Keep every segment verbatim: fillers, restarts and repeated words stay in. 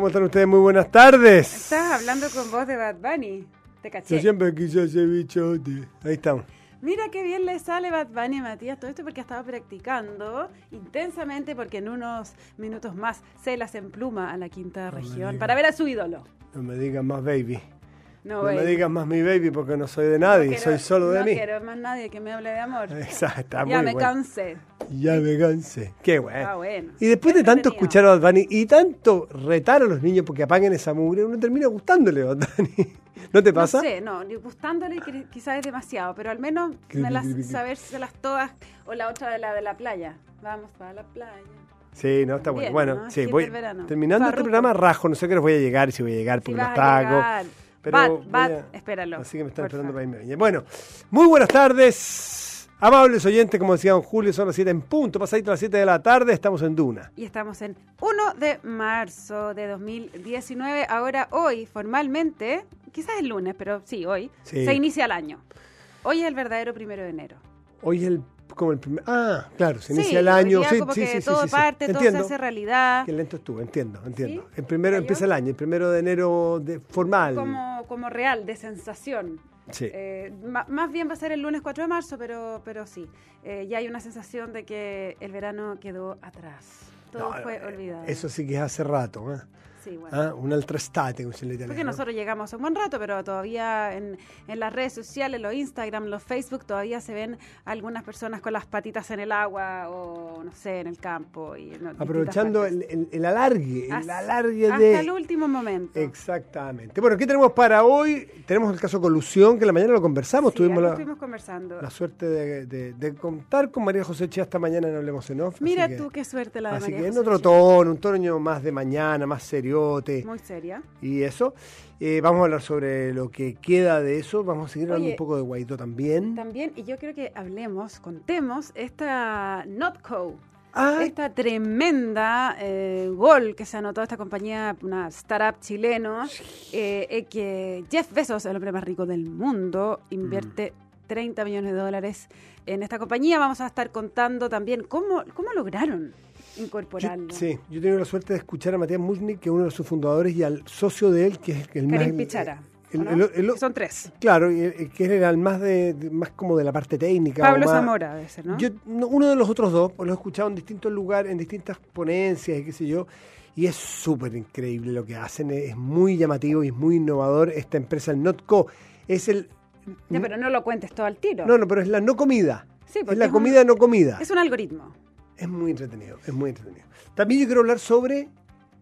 están ustedes? Muy buenas tardes. Estás hablando con voz de Bad Bunny. Te caché. Yo siempre quise ese bichote. Ahí estamos. Mira qué bien le sale Bad Bunny, Matías, todo esto porque ha estado practicando intensamente, porque en unos minutos más se las empluma a la quinta no región para ver a su ídolo. No me digas más baby. No, no baby. me digas más mi baby porque no soy de nadie, no quiero, soy solo de no mí. No quiero más nadie que me hable de amor. Exacto, ya muy me bueno. cansé. Ya me cansé. Qué bueno. Ah, bueno. Y después de tanto escuchar a Bad Bunny y tanto retar a los niños porque apaguen esa mugre, uno termina gustándole a Bad Bunny. ¿No te pasa? No sé, no, gustándole quizás es demasiado, pero al menos me las sabérselas todas, o la otra de la de la playa. Vamos para la playa. Sí, no, está Bien, bueno. ¿no? Bueno, sí, Hit voy del verano. terminando Farruko. este programa rajo, no sé qué hora voy a llegar, si voy a llegar porque Si los vas a tacos. llegar. Pero Bat, voy Bat, a- espéralo. Así que me están porfa. esperando para irme. Bueno, muy buenas tardes, amables oyentes, como decía don Julio, son las siete en punto, pasadito a las siete de la tarde, estamos en Duna. Y estamos en uno de marzo de dos mil diecinueve. Ahora, hoy, formalmente, quizás el lunes, pero sí, hoy, Sí. se inicia el año. Hoy es el verdadero primero de enero. Hoy es el, como el primer, ah, claro, se Sí, inicia el hoy año, día sí, como sí, que sí, sí, todo sí, sí. parte, todo Entiendo. se hace realidad. Qué lento estuvo, entiendo, entiendo. ¿Sí? El primero ¿Cayó? empieza el año, el primero de enero de, formal. Como, como real, de sensación. Sí. Eh, ma- más bien va a ser el lunes cuatro de marzo, pero, pero sí. Eh, ya hay una sensación de que el verano quedó atrás. Todo No, fue eh, olvidado. Eso sí que es hace rato, ¿eh? Sí, bueno. Ah, un altra estate, como se le dice. Porque nosotros llegamos a un buen rato, pero todavía en, en las redes sociales, los Instagram, los Facebook, todavía se ven algunas personas con las patitas en el agua o, no sé, en el campo. Y en Aprovechando el, el, el alargue, el hasta, alargue hasta de... el último momento. Exactamente. Bueno, ¿qué tenemos para hoy? Tenemos el caso Colusión, que en la mañana lo conversamos. Sí, Tuvimos algo la, estuvimos conversando. la suerte de, de, de contar con María José Chía esta mañana en Hablemos en Off. Mira así que- tú qué suerte la de Así María que en José otro Chía. tono, un tono más de mañana, más seriote. Muy seria. Y eso. Eh, vamos a hablar sobre lo que queda de eso. Vamos a seguir hablando Oye, un poco de Guaidó también. También, y yo creo que hablemos, contemos esta Notco. Ah, Esta tremenda eh, gol que se anotó esta compañía, una startup chileno, eh, eh, que Jeff Bezos, el hombre más rico del mundo, invierte Mm. treinta millones de dólares en esta compañía. Vamos a estar contando también cómo, cómo lograron yo, incorporarlo. sí, yo he tenido la suerte de escuchar a Matías Mushnik, que es uno de sus fundadores, y al socio de él, que es el más... Karim Pichara. el- ¿o no? el- el- Que son tres. Claro, y el- que era el más de, de- más como de la parte técnica. Pablo o más- Zamora debe ser, ¿no? Yo, no, uno de los otros dos, pues lo he escuchado en distintos lugares, en distintas ponencias y qué sé yo, y es súper increíble lo que hacen, es muy llamativo y es muy innovador. Esta empresa, el Notco, es el... Ya, pero no lo cuentes todo al tiro. No, no, pero es la no comida. Sí, es porque la es comida un- no comida. Es un algoritmo. Es muy entretenido, es muy entretenido. También yo quiero hablar sobre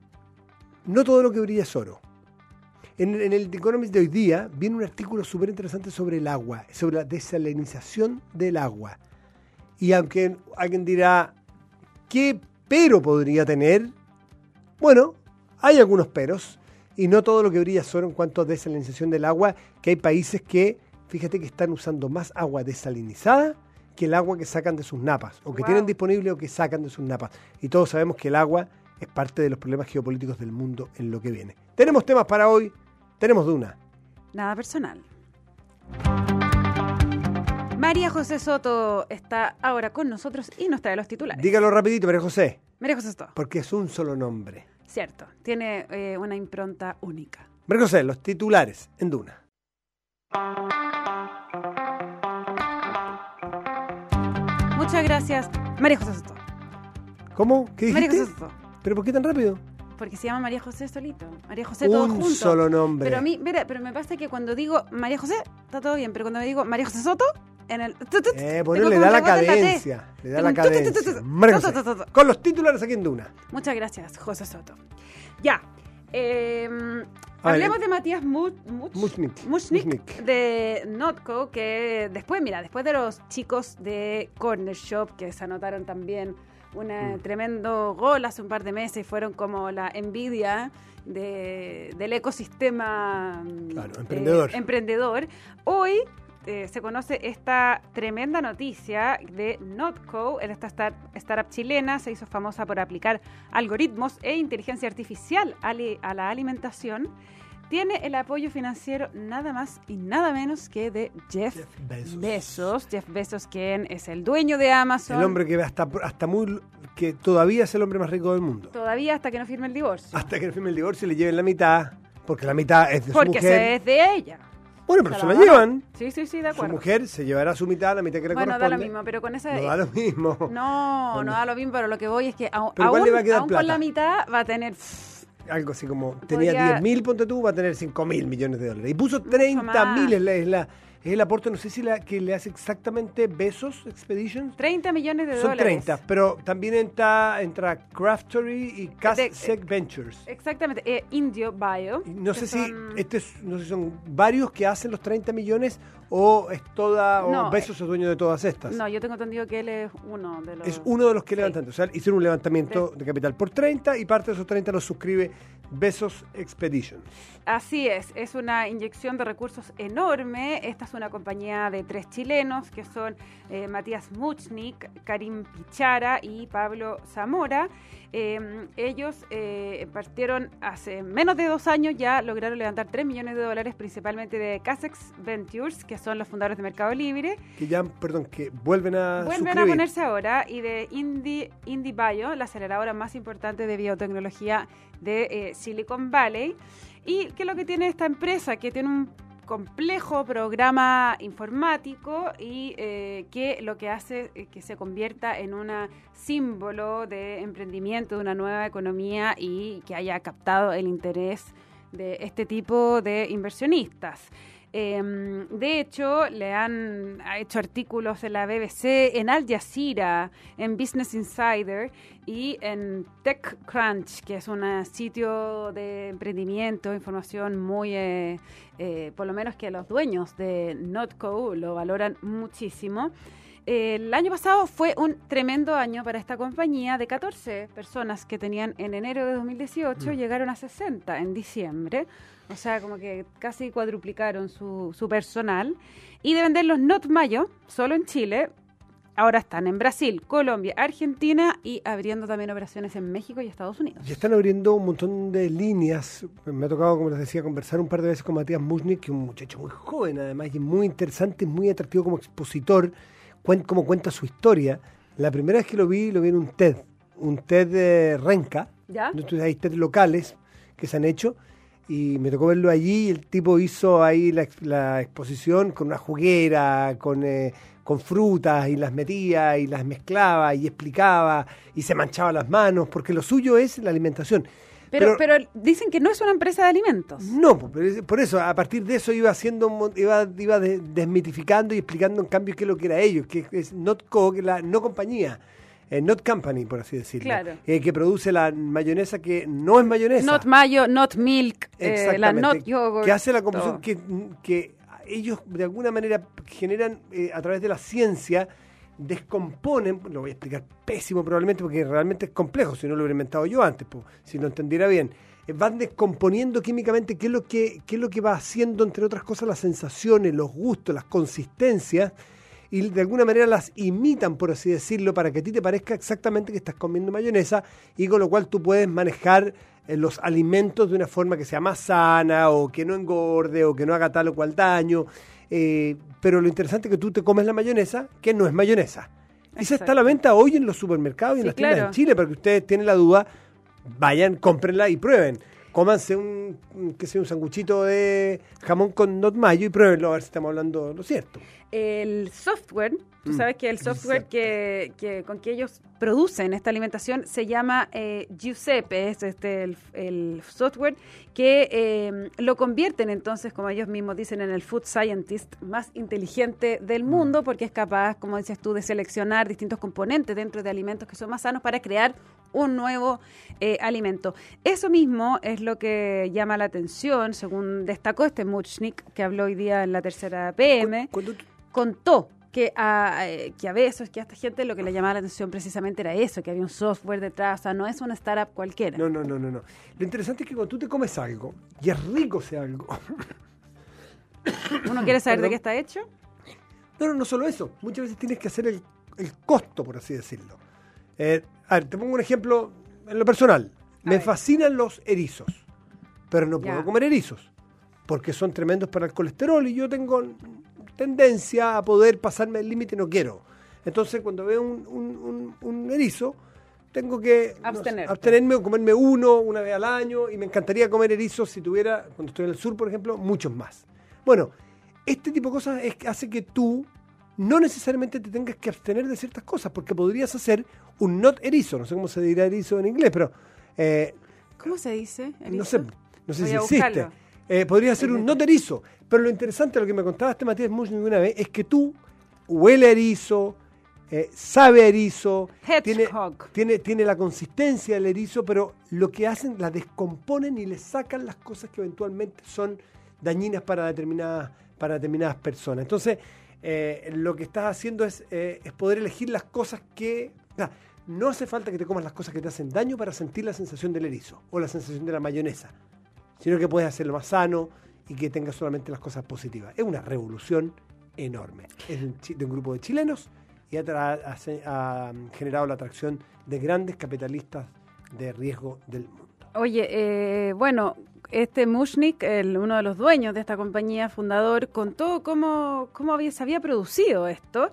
no todo lo que brilla es oro. En, en el The Economist de hoy día viene un artículo súper interesante sobre el agua, sobre la desalinización del agua. Y aunque alguien dirá, ¿qué pero podría tener? Bueno, hay algunos peros, y no todo lo que brilla es oro en cuanto a desalinización del agua, que hay países que, fíjate que están usando más agua desalinizada que el agua que sacan de sus napas, o que Wow. tienen disponible o que sacan de sus napas. Y todos sabemos que el agua es parte de los problemas geopolíticos del mundo en lo que viene. Tenemos temas para hoy, tenemos Duna. Nada personal. María José Soto está ahora con nosotros y nos trae los titulares. Dígalo rapidito, María José, María José Soto, porque es un solo nombre. cierto, tiene eh, una impronta única. María José, los titulares en Duna. Muchas gracias, María José Soto. ¿Cómo? ¿Qué María dijiste? José Soto, ¿Pero por qué tan rápido? porque se llama María José solito. María José todo Un junto. solo nombre. Pero a mí, mira, pero me pasa que cuando digo María José, está todo bien, pero cuando me digo María José Soto, en el... Eh, bueno, le da la cadencia. Le da la cadencia. María José, con los titulares aquí en Duna. Muchas gracias, José Soto. Ya. Eh, A ver, hablemos de Matías Mu- Much- Mushnik. Mushnik Mushnik. de Notco, que después, mira, después de los chicos de Corner Shop, que se anotaron también un Mm. tremendo gol hace un par de meses y fueron como la envidia de, del ecosistema Claro, eh, emprendedor. emprendedor. Hoy eh, se conoce esta tremenda noticia de Notco, en esta star- startup chilena, se hizo famosa por aplicar algoritmos e inteligencia artificial a, li- a la alimentación. Tiene el apoyo financiero nada más y nada menos que de Jeff, Jeff Bezos. Bezos. Jeff Bezos, quien es el dueño de Amazon. El hombre que hasta, hasta muy que todavía es el hombre más rico del mundo. Todavía hasta que no firme el divorcio. Hasta que no firme el divorcio y le lleven la mitad, porque la mitad es de porque su mujer. Porque es de ella. Bueno, pero se se la la va. llevan. Sí, sí, sí, de acuerdo. Su mujer se llevará su mitad, la mitad que le bueno, corresponde. da lo mismo, pero con esa... No da lo mismo. No, Bueno. no da lo mismo, pero lo que voy es que a- Pero igual aún, le va a quedar aún plata. con la mitad va a tener... Algo así como, tenía Podría- diez mil, ponte tú, va a tener cinco mil millones de dólares. Y puso treinta mil, es, la, es, la, es el aporte, no sé si la que le hace exactamente Bezos Expeditions. treinta millones de Son dólares. treinta, pero también entra, entra Craftory y De- Casec Ventures. Exactamente, eh, Indio Bio. Y no que sé si son- este es- no sé si son varios que hacen los treinta millones o es toda o No, Bezos es dueño de todas estas. No, yo tengo entendido que él es uno de los... Es uno de los que Sí. levantan. O sea, hicieron un levantamiento de capital por treinta y parte de esos treinta los suscribe Bezos Expeditions. Así es, es una inyección de recursos enorme. Esta es una compañía de tres chilenos que son eh, Matías Muchnik, Karim Pichara y Pablo Zamora. Eh, ellos eh, partieron hace menos de dos años, ya lograron levantar tres millones de dólares, principalmente de Casex Ventures, que son los fundadores de Mercado Libre. Que ya, perdón, que vuelven a Vuelven suscribir. a ponerse ahora, y de Indie, Indie Bio, la aceleradora más importante de biotecnología de eh, Silicon Valley. Y que lo que tiene esta empresa, que tiene un complejo programa informático y eh, que lo que hace es que se convierta en un símbolo de emprendimiento, de una nueva economía y que haya captado el interés de este tipo de inversionistas. Eh, de hecho, le han ha hecho artículos en la B B C, en Al Jazeera, en Business Insider y en TechCrunch, que es un sitio de emprendimiento, información muy, eh, eh, por lo menos que los dueños de Notco lo valoran muchísimo. El año pasado fue un tremendo año para esta compañía. De catorce personas que tenían en enero de dos mil dieciocho, mm. llegaron a sesenta en diciembre. O sea, como que casi cuadruplicaron su, su personal. Y de vender los Not Mayo, solo en Chile, ahora están en Brasil, Colombia, Argentina y abriendo también operaciones en México y Estados Unidos. Y están abriendo un montón de líneas. Me ha tocado, como les decía, conversar un par de veces con Matías Muchnik, que es un muchacho muy joven además, y muy interesante, muy atractivo como expositor, como cuenta su historia. La primera vez que lo vi, lo vi en un TED, un TED de Renca. ¿Ya? Entonces hay TED locales que se han hecho, y me tocó verlo allí, y el tipo hizo ahí la, la exposición con una juguera, con, eh, con frutas, y las metía, y las mezclaba, y explicaba, y se manchaba las manos, porque lo suyo es la alimentación. Pero, pero, pero dicen que no es una empresa de alimentos. No, por eso, a partir de eso iba haciendo, iba, iba desmitificando y explicando en cambio qué es lo que era ellos, que es Notco, que es la no compañía, eh, Not Company, por así decirlo. Claro. Eh, que produce la mayonesa que no es mayonesa. Not Mayo, Not Milk, eh, la Not Yogurt. Que hace la composición que, que ellos de alguna manera generan eh, a través de la ciencia, descomponen, lo voy a explicar pésimo probablemente porque realmente es complejo, si no lo hubiera inventado yo antes, pues, si lo entendiera bien, eh, van descomponiendo químicamente qué es lo que, qué es lo que va haciendo, entre otras cosas, las sensaciones, los gustos, las consistencias, y de alguna manera las imitan, por así decirlo, para que a ti te parezca exactamente que estás comiendo mayonesa, y con lo cual tú puedes manejar eh, los alimentos de una forma que sea más sana, o que no engorde, o que no haga tal o cual daño. Eh, pero lo interesante es que tú te comes la mayonesa, que no es mayonesa. Esa está a la venta hoy en los supermercados y sí, en las tiendas claro. en Chile, para que ustedes tienen la duda, vayan, cómprenla y prueben. Cómanse un, qué sé, un sanguchito de jamón con Not Mayo y pruébenlo a ver si estamos hablando lo cierto. El software, tú sabes que el software que, que con que ellos producen esta alimentación se llama eh, Giuseppe, es este el, el software que eh, lo convierten entonces, como ellos mismos dicen, en el food scientist más inteligente del mundo, porque es capaz, como dices tú, de seleccionar distintos componentes dentro de alimentos que son más sanos para crear un nuevo eh, alimento. Eso mismo es lo que llama la atención, según destacó este Muchnik, que habló hoy día en la tercera P M. Cuando tú... Contó que a, que a veces, que a esta gente lo que le llamaba la atención precisamente era eso, que había un software detrás, o sea, no es una startup cualquiera. No, no, no, no, no. Lo interesante es que cuando tú te comes algo, y es rico ese algo... ¿Uno quiere saber ¿Perdón? de qué está hecho? No, no, no solo eso. Muchas veces tienes que hacer el, el costo, por así decirlo. Eh, a ver, te pongo un ejemplo en lo personal. A Me ver. fascinan los erizos, pero no puedo Ya. comer erizos, porque son tremendos para el colesterol y yo tengo tendencia a poder pasarme el límite, no quiero. Entonces, cuando veo un, un, un, un erizo, tengo que no sé, Abstenerte. abstenerme o comerme uno una vez al año, y me encantaría comer erizos si tuviera, cuando estoy en el sur, por ejemplo, muchos más. Bueno, este tipo de cosas es, hace que tú no necesariamente te tengas que abstener de ciertas cosas, porque podrías hacer un not erizo, no sé cómo se dirá erizo en inglés, pero... Eh, ¿Cómo se dice? no sé, no sé Voy si a existe. buscarlo. Eh, podría ser un not erizo, pero lo interesante, lo que me contaba este Matías Mushnick una vez, es que tú huele a erizo, eh, sabe a erizo, tiene, Hedgehog. tiene, tiene la consistencia del erizo, pero lo que hacen, la descomponen y le sacan las cosas que eventualmente son dañinas para determinadas, para determinadas personas. Entonces, eh, lo que estás haciendo es, eh, es poder elegir las cosas que... O sea, no hace falta que te comas las cosas que te hacen daño para sentir la sensación del erizo o la sensación de la mayonesa, sino que puedes hacerlo más sano y que tengas solamente las cosas positivas. Es una revolución enorme. Es de un, chi- de un grupo de chilenos y ha, tra- ha- ha generado la atracción de grandes capitalistas de riesgo del mundo. Oye, eh, bueno, este Mushnick, el, uno de los dueños de esta compañía, fundador, contó cómo, cómo había, se había producido esto.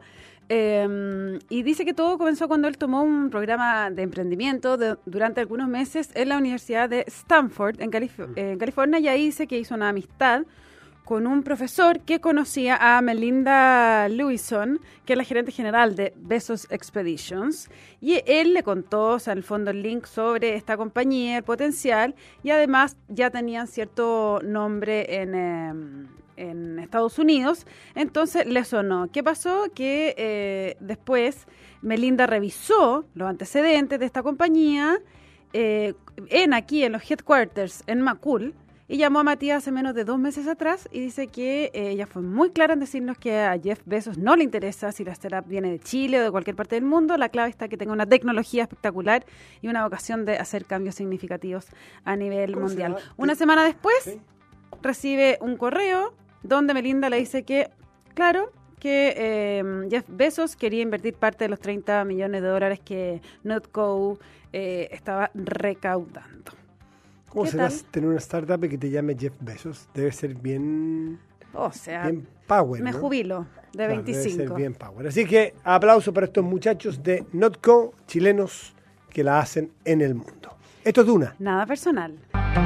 Eh, y dice que todo comenzó cuando él tomó un programa de emprendimiento de- durante algunos meses en la Universidad de Stanford, en, Calif- en California, y ahí dice que hizo una amistad con un profesor que conocía a Melinda Lewison, que es la gerente general de Bezos Expeditions, y él le contó, o sea, en el fondo, el link sobre esta compañía, el potencial, y además ya tenían cierto nombre en, eh, en Estados Unidos, entonces le sonó. ¿Qué pasó? Que eh, después Melinda revisó los antecedentes de esta compañía eh, en aquí, en los headquarters, en McCool, y llamó a Matías hace menos de dos meses atrás y dice que eh, ella fue muy clara en decirnos que a Jeff Bezos no le interesa si la startup viene de Chile o de cualquier parte del mundo. La clave está que tenga una tecnología espectacular y una vocación de hacer cambios significativos a nivel ¿Cómo se mundial. llama? Una semana después ¿Sí? recibe un correo donde Melinda le dice que, claro, que eh, Jeff Bezos quería invertir parte de los treinta millones de dólares que Notco eh, estaba recaudando. ¿Cómo ¿Qué será tal? tener una startup que te llame Jeff Bezos? Debe ser bien, O sea, bien power, me ¿no? jubilo de Claro, debe ser veinticinco. bien power. Así que aplauso para estos muchachos de Notco, chilenos que la hacen en el mundo. Esto es Duna, Nada personal.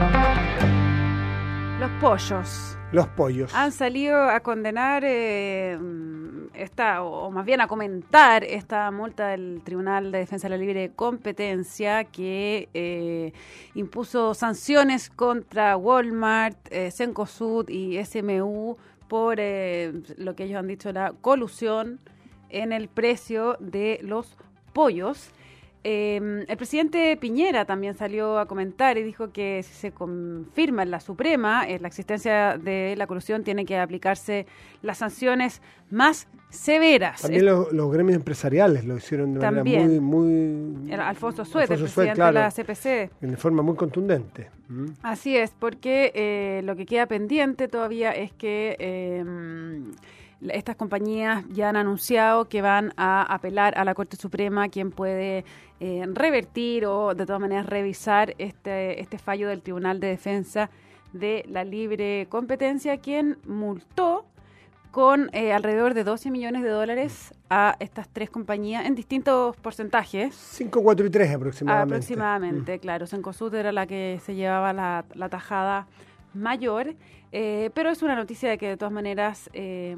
Los pollos los pollos. han salido a condenar eh, esta, o más bien a comentar esta multa del Tribunal de Defensa de la Libre Competencia que eh, impuso sanciones contra Walmart, eh, Cencosud y S M U por eh, lo que ellos han dicho, la colusión en el precio de los pollos. Eh, el presidente Piñera también salió a comentar y dijo que si se confirma en la Suprema eh, la existencia de la colusión, tiene que aplicarse las sanciones más severas. También los, los gremios empresariales lo hicieron de manera También. muy... muy Era Alfonso Suet, el Alfonso Suet, presidente claro, de la C P C. de forma muy contundente. ¿Mm? Así es, porque eh, lo que queda pendiente todavía es que eh, estas compañías ya han anunciado que van a apelar a la Corte Suprema, quien puede eh, revertir o de todas maneras revisar este, este fallo del Tribunal de Defensa de la Libre Competencia, quien multó con eh, alrededor de doce millones de dólares a estas tres compañías en distintos porcentajes. cinco, cuatro y tres aproximadamente. Aproximadamente, claro. Cencosud era la que se llevaba la, la tajada mayor, eh, pero es una noticia de que de todas maneras eh,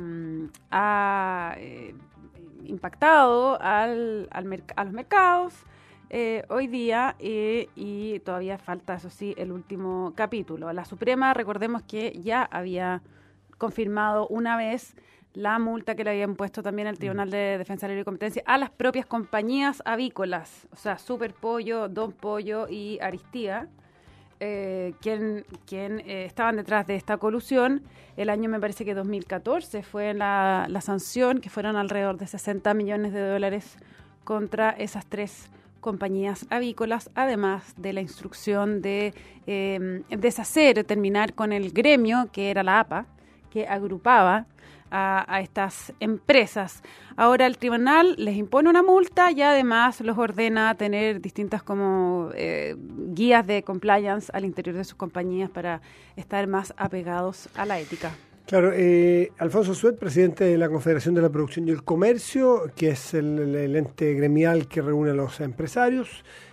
ha eh, impactado al, al merc- a los mercados eh, hoy día eh, y todavía falta, eso sí, el último capítulo. La Suprema, recordemos que ya había confirmado una vez la multa que le habían puesto también el Tribunal de Defensa de la Libre Competencia a las propias compañías avícolas, o sea, Super Pollo, Don Pollo y Aristía, eh, quien, quien eh, estaban detrás de esta colusión. El año me parece que dos mil catorce fue la, la sanción, que fueron alrededor de sesenta millones de dólares contra esas tres compañías avícolas, además de la instrucción de eh, deshacer, terminar con el gremio, que era la A P A, que agrupaba a, a estas empresas. Ahora el tribunal les impone una multa y además los ordena a tener distintas como eh, guías de compliance al interior de sus compañías para estar más apegados a la ética. Claro, eh, Alfonso Suet, presidente de la Confederación de la Producción y el Comercio, que es el, el ente gremial que reúne a los empresarios,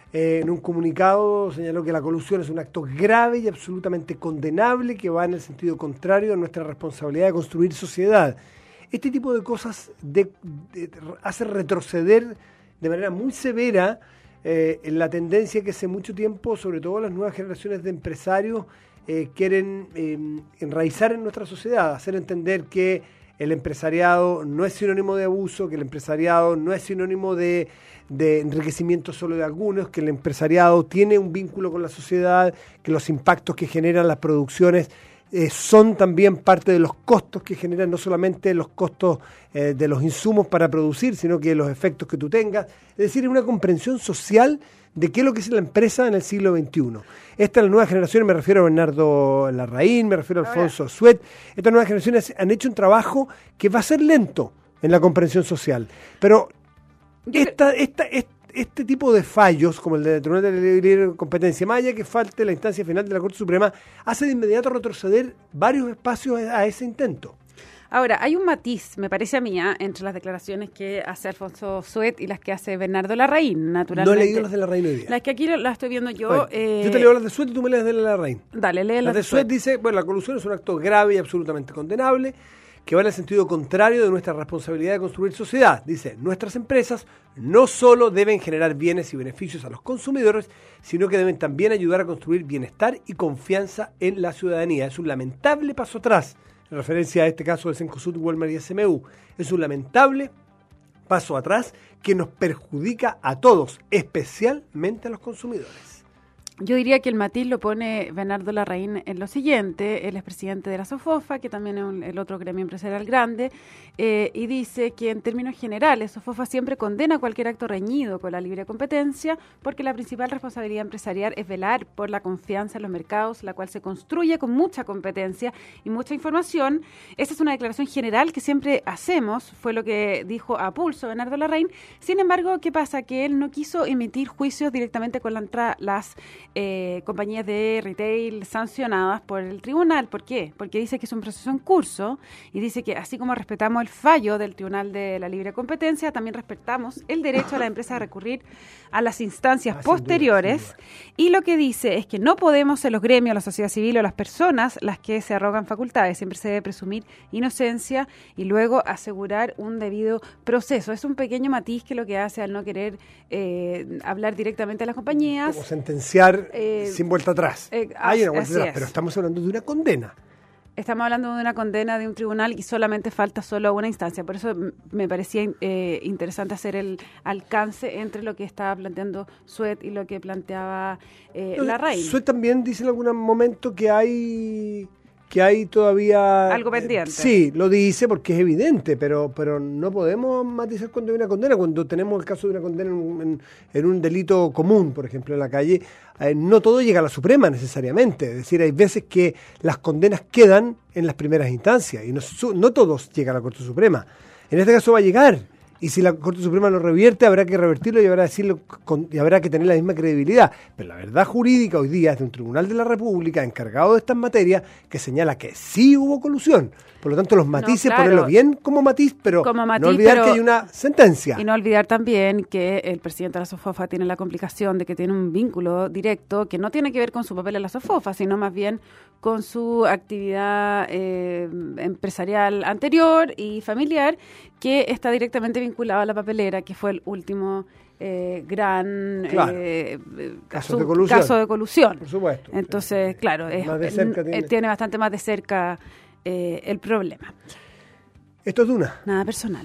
Eh, en un comunicado señaló que la colusión es un acto grave y absolutamente condenable que va en el sentido contrario a nuestra responsabilidad de construir sociedad. Este tipo de cosas de, de, de, hace retroceder de manera muy severa eh, en la tendencia que hace mucho tiempo, sobre todo las nuevas generaciones de empresarios, eh, quieren eh, enraizar en nuestra sociedad, hacer entender que el empresariado no es sinónimo de abuso, que el empresariado no es sinónimo de, de enriquecimiento solo de algunos, que el empresariado tiene un vínculo con la sociedad, que los impactos que generan las producciones eh, son también parte de los costos que generan, no solamente los costos eh, de los insumos para producir, sino que los efectos que tú tengas. Es decir, es una comprensión social de qué es lo que es la empresa en el siglo veintiuno. Estas nuevas generaciones, me refiero a Bernardo Larraín, me refiero a Alfonso Suet, estas nuevas generaciones han hecho un trabajo que va a ser lento en la comprensión social. Pero esta, esta, este, este tipo de fallos, como el del Tribunal de Libre Competencia, más allá que falte la instancia final de la Corte Suprema, hace de inmediato retroceder varios espacios a ese intento. Ahora, hay un matiz, me parece a mí, ¿eh? entre las declaraciones que hace Alfonso Suet y las que hace Bernardo Larraín, naturalmente. No he leído las de Larraín hoy día. Las que aquí las estoy viendo yo. Eh... Yo te leo las de Suet y tú me lees de Larraín. Dale, lee las, las de Suet. Suet dice, bueno, la colusión es un acto grave y absolutamente condenable, que va en el sentido contrario de nuestra responsabilidad de construir sociedad. Dice, nuestras empresas no solo deben generar bienes y beneficios a los consumidores, sino que deben también ayudar a construir bienestar y confianza en la ciudadanía. Es un lamentable paso atrás, en referencia a este caso del Cencosud, Walmart y S M U. Es un lamentable paso atrás que nos perjudica a todos, especialmente a los consumidores. Yo diría que el matiz lo pone Bernardo Larraín en lo siguiente. Él es presidente de la SOFOFA, que también es un, el otro gremio empresarial grande, eh, y dice que en términos generales SOFOFA siempre condena cualquier acto reñido con la libre competencia, porque la principal responsabilidad empresarial es velar por la confianza en los mercados, la cual se construye con mucha competencia y mucha información. Esa es una declaración general que siempre hacemos, fue lo que dijo a pulso Bernardo Larraín. Sin embargo, ¿qué pasa? Que él no quiso emitir juicios directamente con la, las Eh, compañías de retail sancionadas por el tribunal. ¿Por qué? Porque dice que es un proceso en curso y dice que así como respetamos el fallo del Tribunal de la Libre Competencia, también respetamos el derecho a la empresa a recurrir a las instancias ah, posteriores sin duda, sin duda. Y lo que dice es que no podemos ser los gremios, la sociedad civil o las personas las que se arrogan facultades. Siempre se debe presumir inocencia y luego asegurar un debido proceso. Es un pequeño matiz que lo que hace al no querer eh, hablar directamente a las compañías. Como sentenciar Eh, sin vuelta atrás. Eh, Hay una vuelta atrás, pero estamos hablando de una condena. Estamos hablando de una condena de un tribunal y solamente falta solo una instancia. Por eso me parecía eh, interesante hacer el alcance entre lo que estaba planteando Suet y lo que planteaba eh, no, Larraín. Suet también dice en algún momento que hay que hay todavía algo pendiente. Eh, sí, lo dice porque es evidente, pero pero no podemos matizar cuando hay una condena. Cuando tenemos el caso de una condena en, en, en un delito común, por ejemplo, en la calle, eh, no todo llega a la Suprema necesariamente. Es decir, hay veces que las condenas quedan en las primeras instancias y no, no todos llegan a la Corte Suprema. En este caso va a llegar. Y si la Corte Suprema lo revierte, habrá que revertirlo y habrá, decirlo con, y habrá que tener la misma credibilidad. Pero la verdad jurídica hoy día es de un Tribunal de la República encargado de estas materias que señala que sí hubo colusión. Por lo tanto, los matices, no, claro, ponerlo bien como matiz, pero como matiz, no olvidar pero, que hay una sentencia. Y no olvidar también que el presidente de la SOFOFA tiene la complicación de que tiene un vínculo directo que no tiene que ver con su papel en la SOFOFA, sino más bien con su actividad eh, empresarial anterior y familiar, que está directamente vinculado a la papelera, que fue el último eh, gran claro. eh, caso, su, de colusión. caso de colusión. Por supuesto. Entonces, claro, es, más de cerca tiene... tiene bastante más de cerca eh, el problema. Esto es Duna. Nada personal.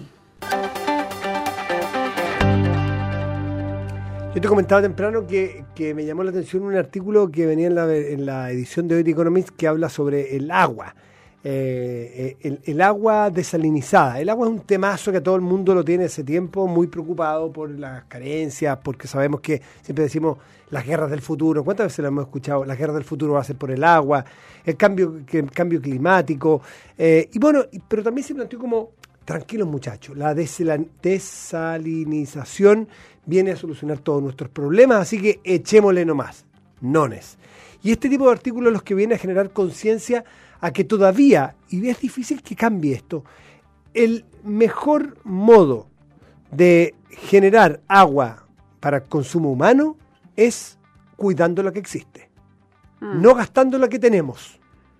Yo te comentaba temprano que, que me llamó la atención un artículo que venía en la, en la edición de hoy de Economist que habla sobre el agua. Eh, el, el agua desalinizada. El agua es un temazo que todo el mundo lo tiene hace tiempo, muy preocupado por las carencias, porque sabemos que siempre decimos las guerras del futuro. ¿Cuántas veces lo hemos escuchado? Las guerras del futuro va a ser por el agua, el cambio, que, el cambio climático. Eh, y bueno, pero también se planteó como, tranquilos muchachos, la desalinización viene a solucionar todos nuestros problemas, así que echémosle nomás, nones. Y este tipo de artículos los que vienen a generar conciencia a que todavía, y es difícil que cambie esto, el mejor modo de generar agua para consumo humano es cuidando la que existe, mm. no gastando la que tenemos.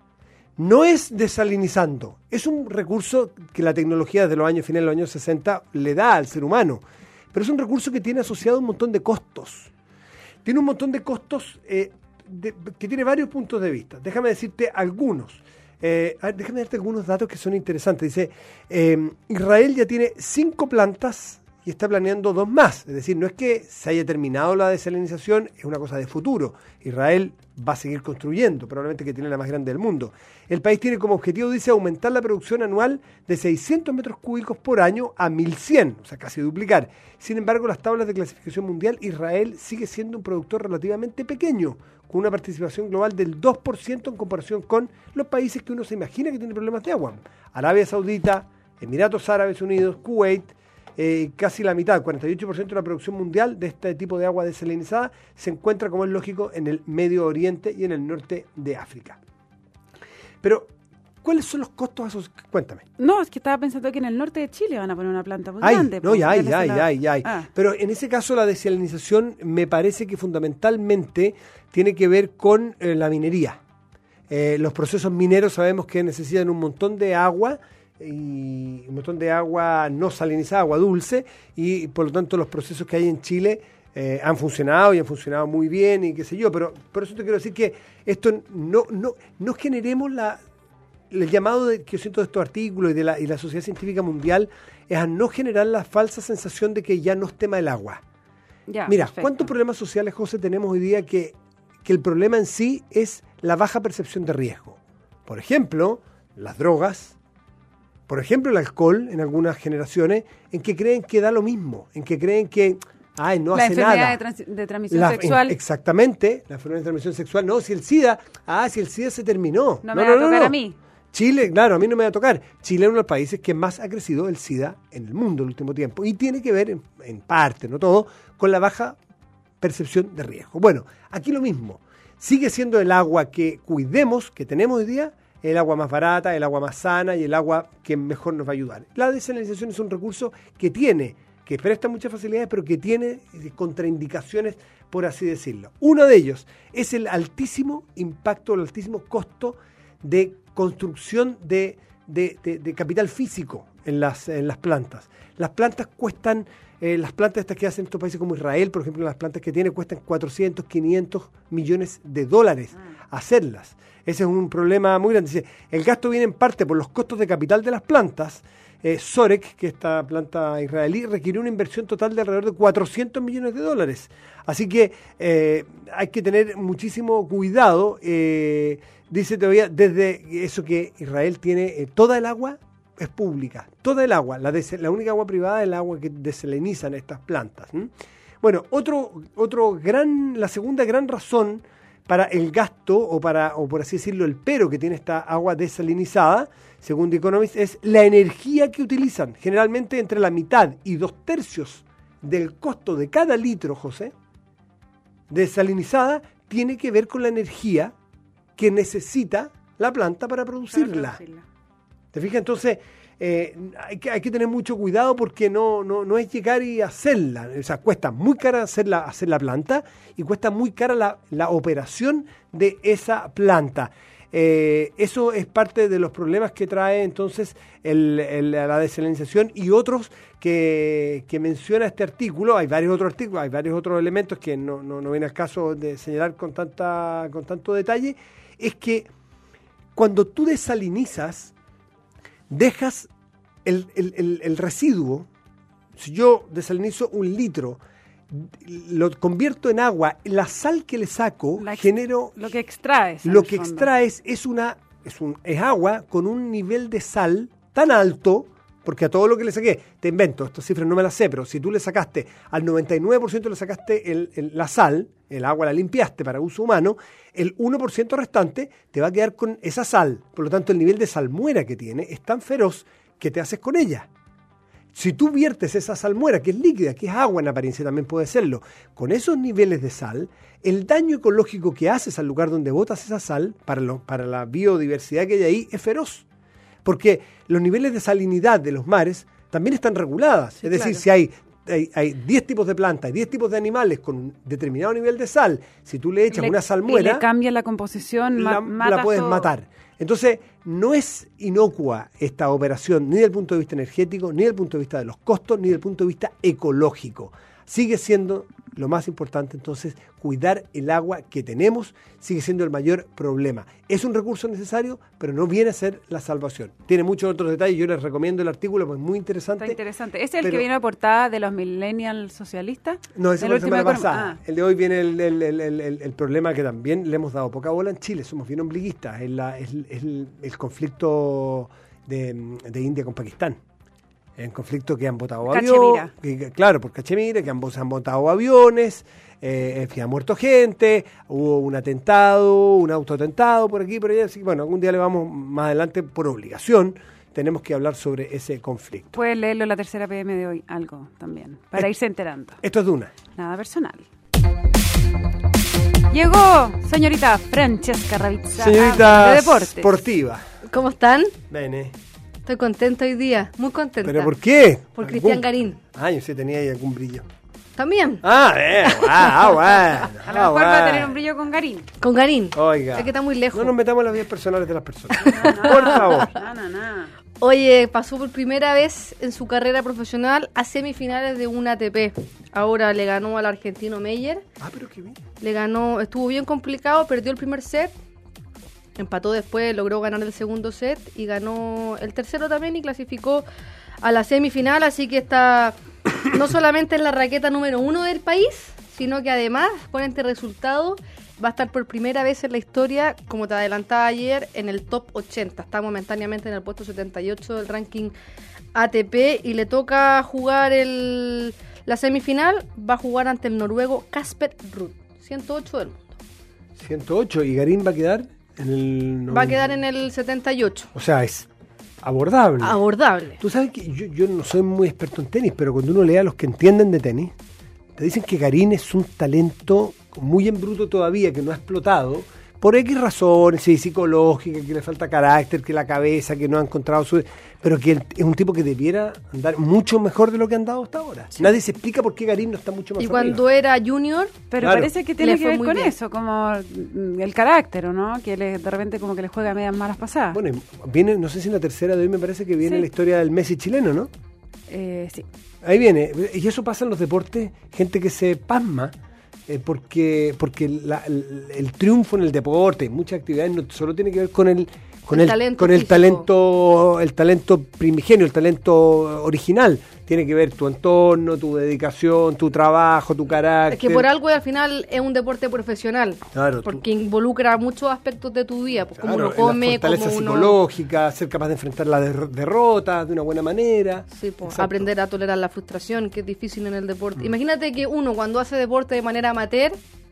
No es desalinizando, es un recurso que la tecnología desde los años finales de los años sesenta le da al ser humano, pero es un recurso que tiene asociado un montón de costos. Tiene un montón de costos eh, de, que tiene varios puntos de vista. Déjame decirte algunos. Eh, déjame darte algunos datos que son interesantes. Dice, eh, Israel ya tiene cinco plantas y está planeando dos más. Es decir, no es que se haya terminado la desalinización, es una cosa de futuro. Israel va a seguir construyendo, probablemente que tiene la más grande del mundo. El país tiene como objetivo, dice, aumentar la producción anual de seiscientos metros cúbicos por año a mil cien, o sea, casi duplicar. Sin embargo, las tablas de clasificación mundial, Israel sigue siendo un productor relativamente pequeño, con una participación global del dos por ciento en comparación con los países que uno se imagina que tienen problemas de agua. Arabia Saudita, Emiratos Árabes Unidos, Kuwait, eh, casi la mitad, cuarenta y ocho por ciento de la producción mundial de este tipo de agua desalinizada se encuentra, como es lógico, en el Medio Oriente y en el norte de África. Pero, ¿cuáles son los costos asociados? Cuéntame. No, es que estaba pensando que en el norte de Chile van a poner una planta muy ay, grande. No, ya hay, ya hay, la... ya hay, ya hay. Ah. Pero en ese caso la desalinización me parece que fundamentalmente tiene que ver con eh, la minería. Eh, los procesos mineros sabemos que necesitan un montón de agua, y un montón de agua no salinizada, agua dulce, y por lo tanto los procesos que hay en Chile eh, han funcionado y han funcionado muy bien y qué sé yo, pero por eso te quiero decir que esto no, no, no generemos la, el llamado de, que yo siento de estos artículos y de la, y la Sociedad Científica Mundial es a no generar la falsa sensación de que ya no es tema el agua. Ya, mira, perfecto. ¿Cuántos problemas sociales, José, tenemos hoy día que, que el problema en sí es la baja percepción de riesgo? Por ejemplo, las drogas, por ejemplo, el alcohol en algunas generaciones, en que creen que da lo mismo, en que creen que ay, no la hace nada. La enfermedad de, de transmisión la, sexual. En, exactamente, la enfermedad de transmisión sexual. No, si el SIDA, ah, si el SIDA se terminó. No, no me no, va no, a tocar no. a mí. Chile, claro, a mí no me va a tocar. Chile es uno de los países que más ha crecido el SIDA en el mundo en el último tiempo. Y tiene que ver, en, en parte, no todo, con la baja percepción de riesgo. Bueno, aquí lo mismo. Sigue siendo el agua que cuidemos, que tenemos hoy día, el agua más barata, el agua más sana y el agua que mejor nos va a ayudar. La desalinización es un recurso que tiene, que presta muchas facilidades, pero que tiene contraindicaciones, por así decirlo. Uno de ellos es el altísimo impacto, el altísimo costo de construcción de, de, de, de capital físico en las, en las plantas. Las plantas cuestan, eh, las plantas estas que hacen estos países como Israel, por ejemplo, las plantas que tiene cuestan cuatrocientos, quinientos millones de dólares hacerlas. Ese es un problema muy grande. Dice, el gasto viene en parte por los costos de capital de las plantas. Eh, Sorek, que esta planta israelí, requirió una inversión total de alrededor de cuatrocientos millones de dólares. Así que eh, hay que tener muchísimo cuidado. Eh, dice todavía, desde eso que Israel tiene, eh, toda el agua es pública. Toda el agua, la, des- la única agua privada es el agua que desalinizan estas plantas. ¿Mm? Bueno, otro, otro gran, la segunda gran razón para el gasto, o para, o por así decirlo, el pero que tiene esta agua desalinizada, según The Economist, es la energía que utilizan. Generalmente entre la mitad y dos tercios del costo de cada litro, José, desalinizada, tiene que ver con la energía que necesita la planta para producirla. Para producirla. ¿Te fijas? Entonces, eh, hay, que, hay que tener mucho cuidado porque no, no, no es llegar y hacerla. O sea, cuesta muy cara hacer la, hacer la planta y cuesta muy cara la, la operación de esa planta. Eh, eso es parte de los problemas que trae entonces el, el, la desalinización y otros que, que menciona este artículo. Hay varios otros artículos, hay varios otros elementos que no, no, no viene al caso de señalar con, tanta, con tanto detalle. Es que cuando tú desalinizas, dejas el, el, el, el residuo. Si yo desalinizo un litro, lo convierto en agua, la sal que le saco, ex- genero... Lo que extraes. Lo que extraes es, una, es, un, es agua con un nivel de sal tan alto, porque a todo lo que le saqué, te invento, estas cifras no me las sé, pero si tú le sacaste, al noventa y nueve por ciento le sacaste el, el, la sal, el agua la limpiaste para uso humano, el uno por ciento restante te va a quedar con esa sal. Por lo tanto, el nivel de salmuera que tiene es tan feroz que te haces con ella. Si tú viertes esa salmuera, que es líquida, que es agua en apariencia, también puede serlo, con esos niveles de sal, el daño ecológico que haces al lugar donde botas esa sal, para, lo, para la biodiversidad que hay ahí, es feroz. Porque los niveles de salinidad de los mares también están reguladas. Sí, es decir, claro. Si hay hay, hay diez tipos de plantas, hay diez tipos de animales con un determinado nivel de sal. Si tú le echas le, una salmuera, y le cambia la composición, la, ma- la puedes todo. matar. Entonces, no es inocua esta operación ni desde el punto de vista energético, ni desde el punto de vista de los costos, ni desde el punto de vista ecológico. Sigue siendo lo más importante, entonces, cuidar el agua que tenemos, sigue siendo el mayor problema. Es un recurso necesario, pero no viene a ser la salvación. Tiene muchos otros detalles, yo les recomiendo el artículo, pues es muy interesante. Está interesante. ¿Es el pero, que viene a portada de los millennials socialistas? No, ese fue la semana econom- pasada. Ah. El de hoy viene el, el, el, el, el, el problema que también le hemos dado poca bola en Chile, somos bien ombliguistas, es, la, es, es el, el conflicto de, de India con Pakistán. En conflicto que han votado aviones, claro, por Cachemira, que han, han votado aviones, eh, en fin, ha muerto gente, hubo un atentado, un autoatentado por aquí, por allá, así que bueno, algún día le vamos más adelante por obligación, tenemos que hablar sobre ese conflicto. Puedes leerlo en la tercera P M de hoy, algo también, para es, irse enterando. Esto es Duna. Nada personal. Llegó señorita Francesca Ravizza, señorita de deportes. Sportiva. ¿Cómo están? Bene. Estoy contenta hoy día, muy contenta. ¿Pero por qué? Por Cristian Garín. Ah, yo sí tenía ahí algún brillo. ¿También? Ah, eh, ah, bueno. A lo ah, mejor bueno. va a tener un brillo con Garín. Con Garín. Oiga. Es que está muy lejos. No nos metamos en las vidas personales de las personas. No, no, por favor. No, no, no. Oye, pasó por primera vez en su carrera profesional a semifinales de un A T P. Ahora le ganó al argentino Meyer. Ah, pero qué bien. Le ganó, estuvo bien complicado, perdió el primer set. Empató después, logró ganar el segundo set y ganó el tercero también y clasificó a la semifinal. Así que está no solamente en la raqueta número uno del país, sino que además, con este resultado, va a estar por primera vez en la historia, como te adelantaba ayer, en el top ochenta. Está momentáneamente en el puesto setenta y ocho del ranking A T P y le toca jugar el, la semifinal. Va a jugar ante el noruego Casper Ruud, ciento ocho del mundo. ciento ocho, ¿y Garín va a quedar en el...? Va a quedar en el setenta y ocho. O sea, es abordable. Abordable. Tú sabes que yo, yo no soy muy experto en tenis, pero cuando uno lee a los que entienden de tenis, te dicen que Garín es un talento muy en bruto todavía, que no ha explotado, por X razones, sí, psicológicas, que le falta carácter, que la cabeza, que no ha encontrado su... Pero que es un tipo que debiera andar mucho mejor de lo que ha andado hasta ahora. Sí. Nadie se explica por qué Garín no está mucho más Y arriba. cuando era junior... Pero Claro. parece que tiene Le que fue ver muy con bien. eso, como el carácter, ¿o no? Que le, de repente como que le juega medias malas pasadas. Bueno, viene, no sé si en la tercera de hoy me parece que viene Sí. la historia del Messi chileno, ¿no? Eh, sí. Ahí viene. Y eso pasa en los deportes, gente que se pasma, eh, porque porque la, el, el triunfo en el deporte, muchas actividades, no solo tiene que ver con el con El el, talento con el físico. talento el talento primigenio, el talento original. Tiene que ver tu entorno, tu dedicación, tu trabajo, tu carácter. Es que por algo al final es un deporte profesional. Claro, tú- porque involucra muchos aspectos de tu vida. Pues, Claro, cómo uno la come, fortaleza cómo uno... psicológica, ser capaz de enfrentar las der- derrotas de una buena manera. Sí, pues, Exacto. aprender a tolerar la frustración, que es difícil en el deporte. Imagínate que uno cuando hace deporte de manera amateur,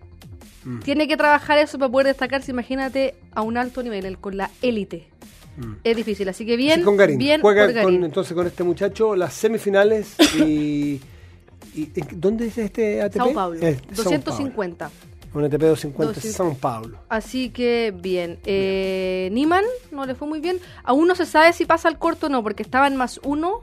Mm. tiene que trabajar eso para poder destacarse, imagínate, a un alto nivel, el- con la élite. Mm. Es difícil, así que bien, Sí, con Garín. bien Juega por Garín. con, entonces con este muchacho las semifinales y, y ¿en- ¿dónde es este A T P? Sao Paulo, Eh, Sao doscientos cincuenta. Paulo. Un A T P doscientos cincuenta doscientos. Sao Paulo. Así que bien. Eh, Niemann no le fue muy bien. Aún no se sabe si pasa al corte o no, porque estaba en más uno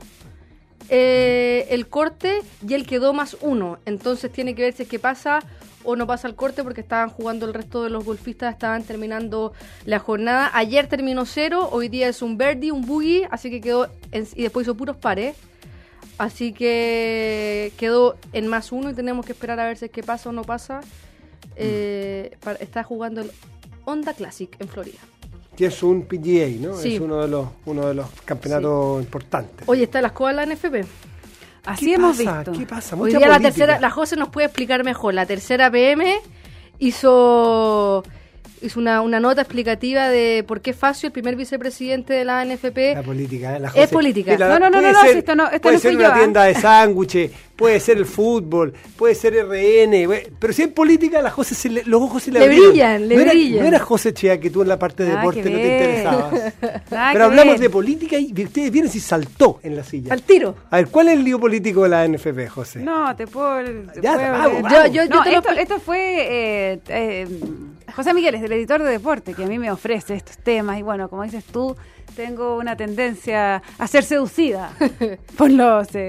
eh, el corte y él quedó más uno. Entonces tiene que ver si es que pasa o no pasa al corte, porque estaban jugando el resto de los golfistas, estaban terminando la jornada. Ayer terminó cero, hoy día es un birdie, un bogey, así que quedó en- y después hizo puros pares. Así que quedó en más uno y tenemos que esperar a ver si es que pasa o no pasa. Eh, para- está jugando el Honda Classic en Florida. Que es un P G A, ¿no? Sí. Es uno de los uno de los campeonatos importantes. Oye, está la escuela de la N F P. Así ¿Qué hemos pasa? visto. ¿Qué pasa? Hoy Mucha día la política. tercera, la José nos puede explicar mejor. La tercera P M hizo, hizo una, una nota explicativa de por qué Facio, el primer vicepresidente de la N F P, La política, ¿eh? La Es José- política. Mira, No, no, no, puede no, no, ser- si esto no- esto puede no ser fui una yo, ¿ah? tienda de sándwiches, puede ser el fútbol, puede ser R N, we- pero si es política, la José se le- los ojos se le, Le abrieron. brillan, le no era, brillan. No era José Chea que tú en la parte de Nada deporte que no te ver. interesabas. Nada Pero que hablamos ver. de política y ustedes vienen si saltó en la silla. al tiro. A ver, ¿cuál es el lío político de la N F P, José? No, te puedo... te Ya, puedo vamos, ver. vamos. Yo- yo- No, te lo esto, expli- esto fue eh, eh, José Miguel, es el editor de deporte, que a mí me ofrece estos temas. Y bueno, como dices tú, tengo una tendencia a ser seducida por los... eh,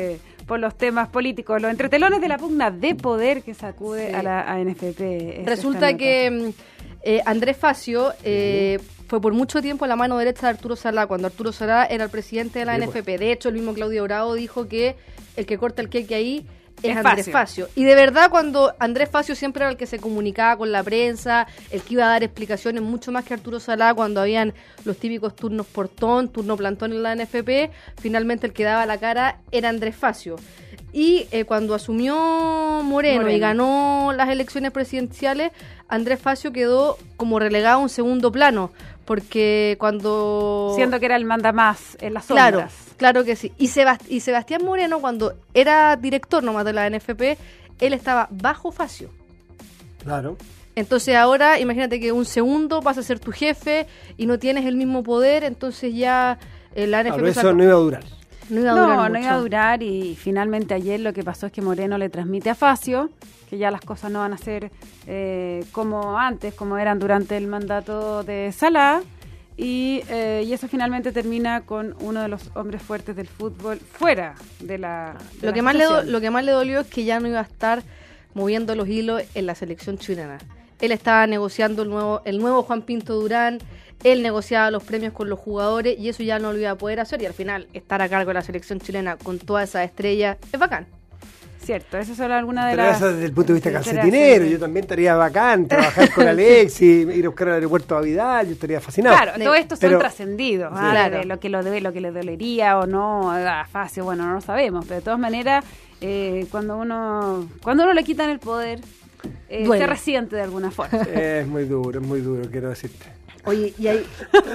por los temas políticos, los entretelones de la pugna de poder que sacude Sí. a la A N F P. Resulta que eh, Andrés Facio eh, fue por mucho tiempo la mano derecha de Arturo Salá, cuando Arturo Salá era el presidente de la Sí, A N F P. De hecho, el mismo Claudio Bravo dijo que el que corta el queque ahí es Es Andrés Facio. Facio. Y de verdad, cuando Andrés Facio siempre era el que se comunicaba con la prensa, el que iba a dar explicaciones mucho más que Arturo Salá, cuando habían los típicos turnos portón, turno plantón en la A N F P, finalmente el que daba la cara era Andrés Facio. Y eh, cuando asumió Moreno, Moreno. y ganó las elecciones presidenciales, Andrés Facio quedó como relegado a un segundo plano, porque cuando... Siendo que era el mandamás en las Claro, sombras. claro que sí. Y, Sebast- y Sebastián Moreno, cuando era director nomás de la A N F P, él estaba bajo Facio. Claro. Entonces ahora, imagínate que un segundo pasa a ser tu jefe y no tienes el mismo poder, entonces ya eh, la A N F P... Claro, eso sacó- no iba a durar. no iba a durar No, mucho. no iba a durar y finalmente ayer lo que pasó es que Moreno le transmite a Facio que ya las cosas no van a ser eh, como antes, como eran durante el mandato de Salá y, eh, y eso finalmente termina con uno de los hombres fuertes del fútbol fuera de la de Lo la que, más le do- asociación. lo que más le dolió es que ya no iba a estar moviendo los hilos en la selección chilena. Él estaba negociando el nuevo, el nuevo Juan Pinto Durán, él negociaba los premios con los jugadores y eso ya no lo iba a poder hacer y al final estar a cargo de la selección chilena con todas esas estrellas es bacán. Cierto, esas son algunas de Pero las... eso desde el punto de vista de las calcetinero, interacciones. yo también estaría bacán trabajar con Alexis, ir a buscar al aeropuerto a Vidal, yo estaría fascinado. Claro, todo esto son Pero- trascendidos, Sí. ah, Claro. de lo que lo debe, lo que le dolería o no a Facio, bueno, no lo sabemos, pero de todas maneras, eh, cuando uno cuando uno le quitan el poder, eh, Duele. se resiente de alguna forma. Es muy duro, es muy duro, quiero decirte. Oye, y ahí...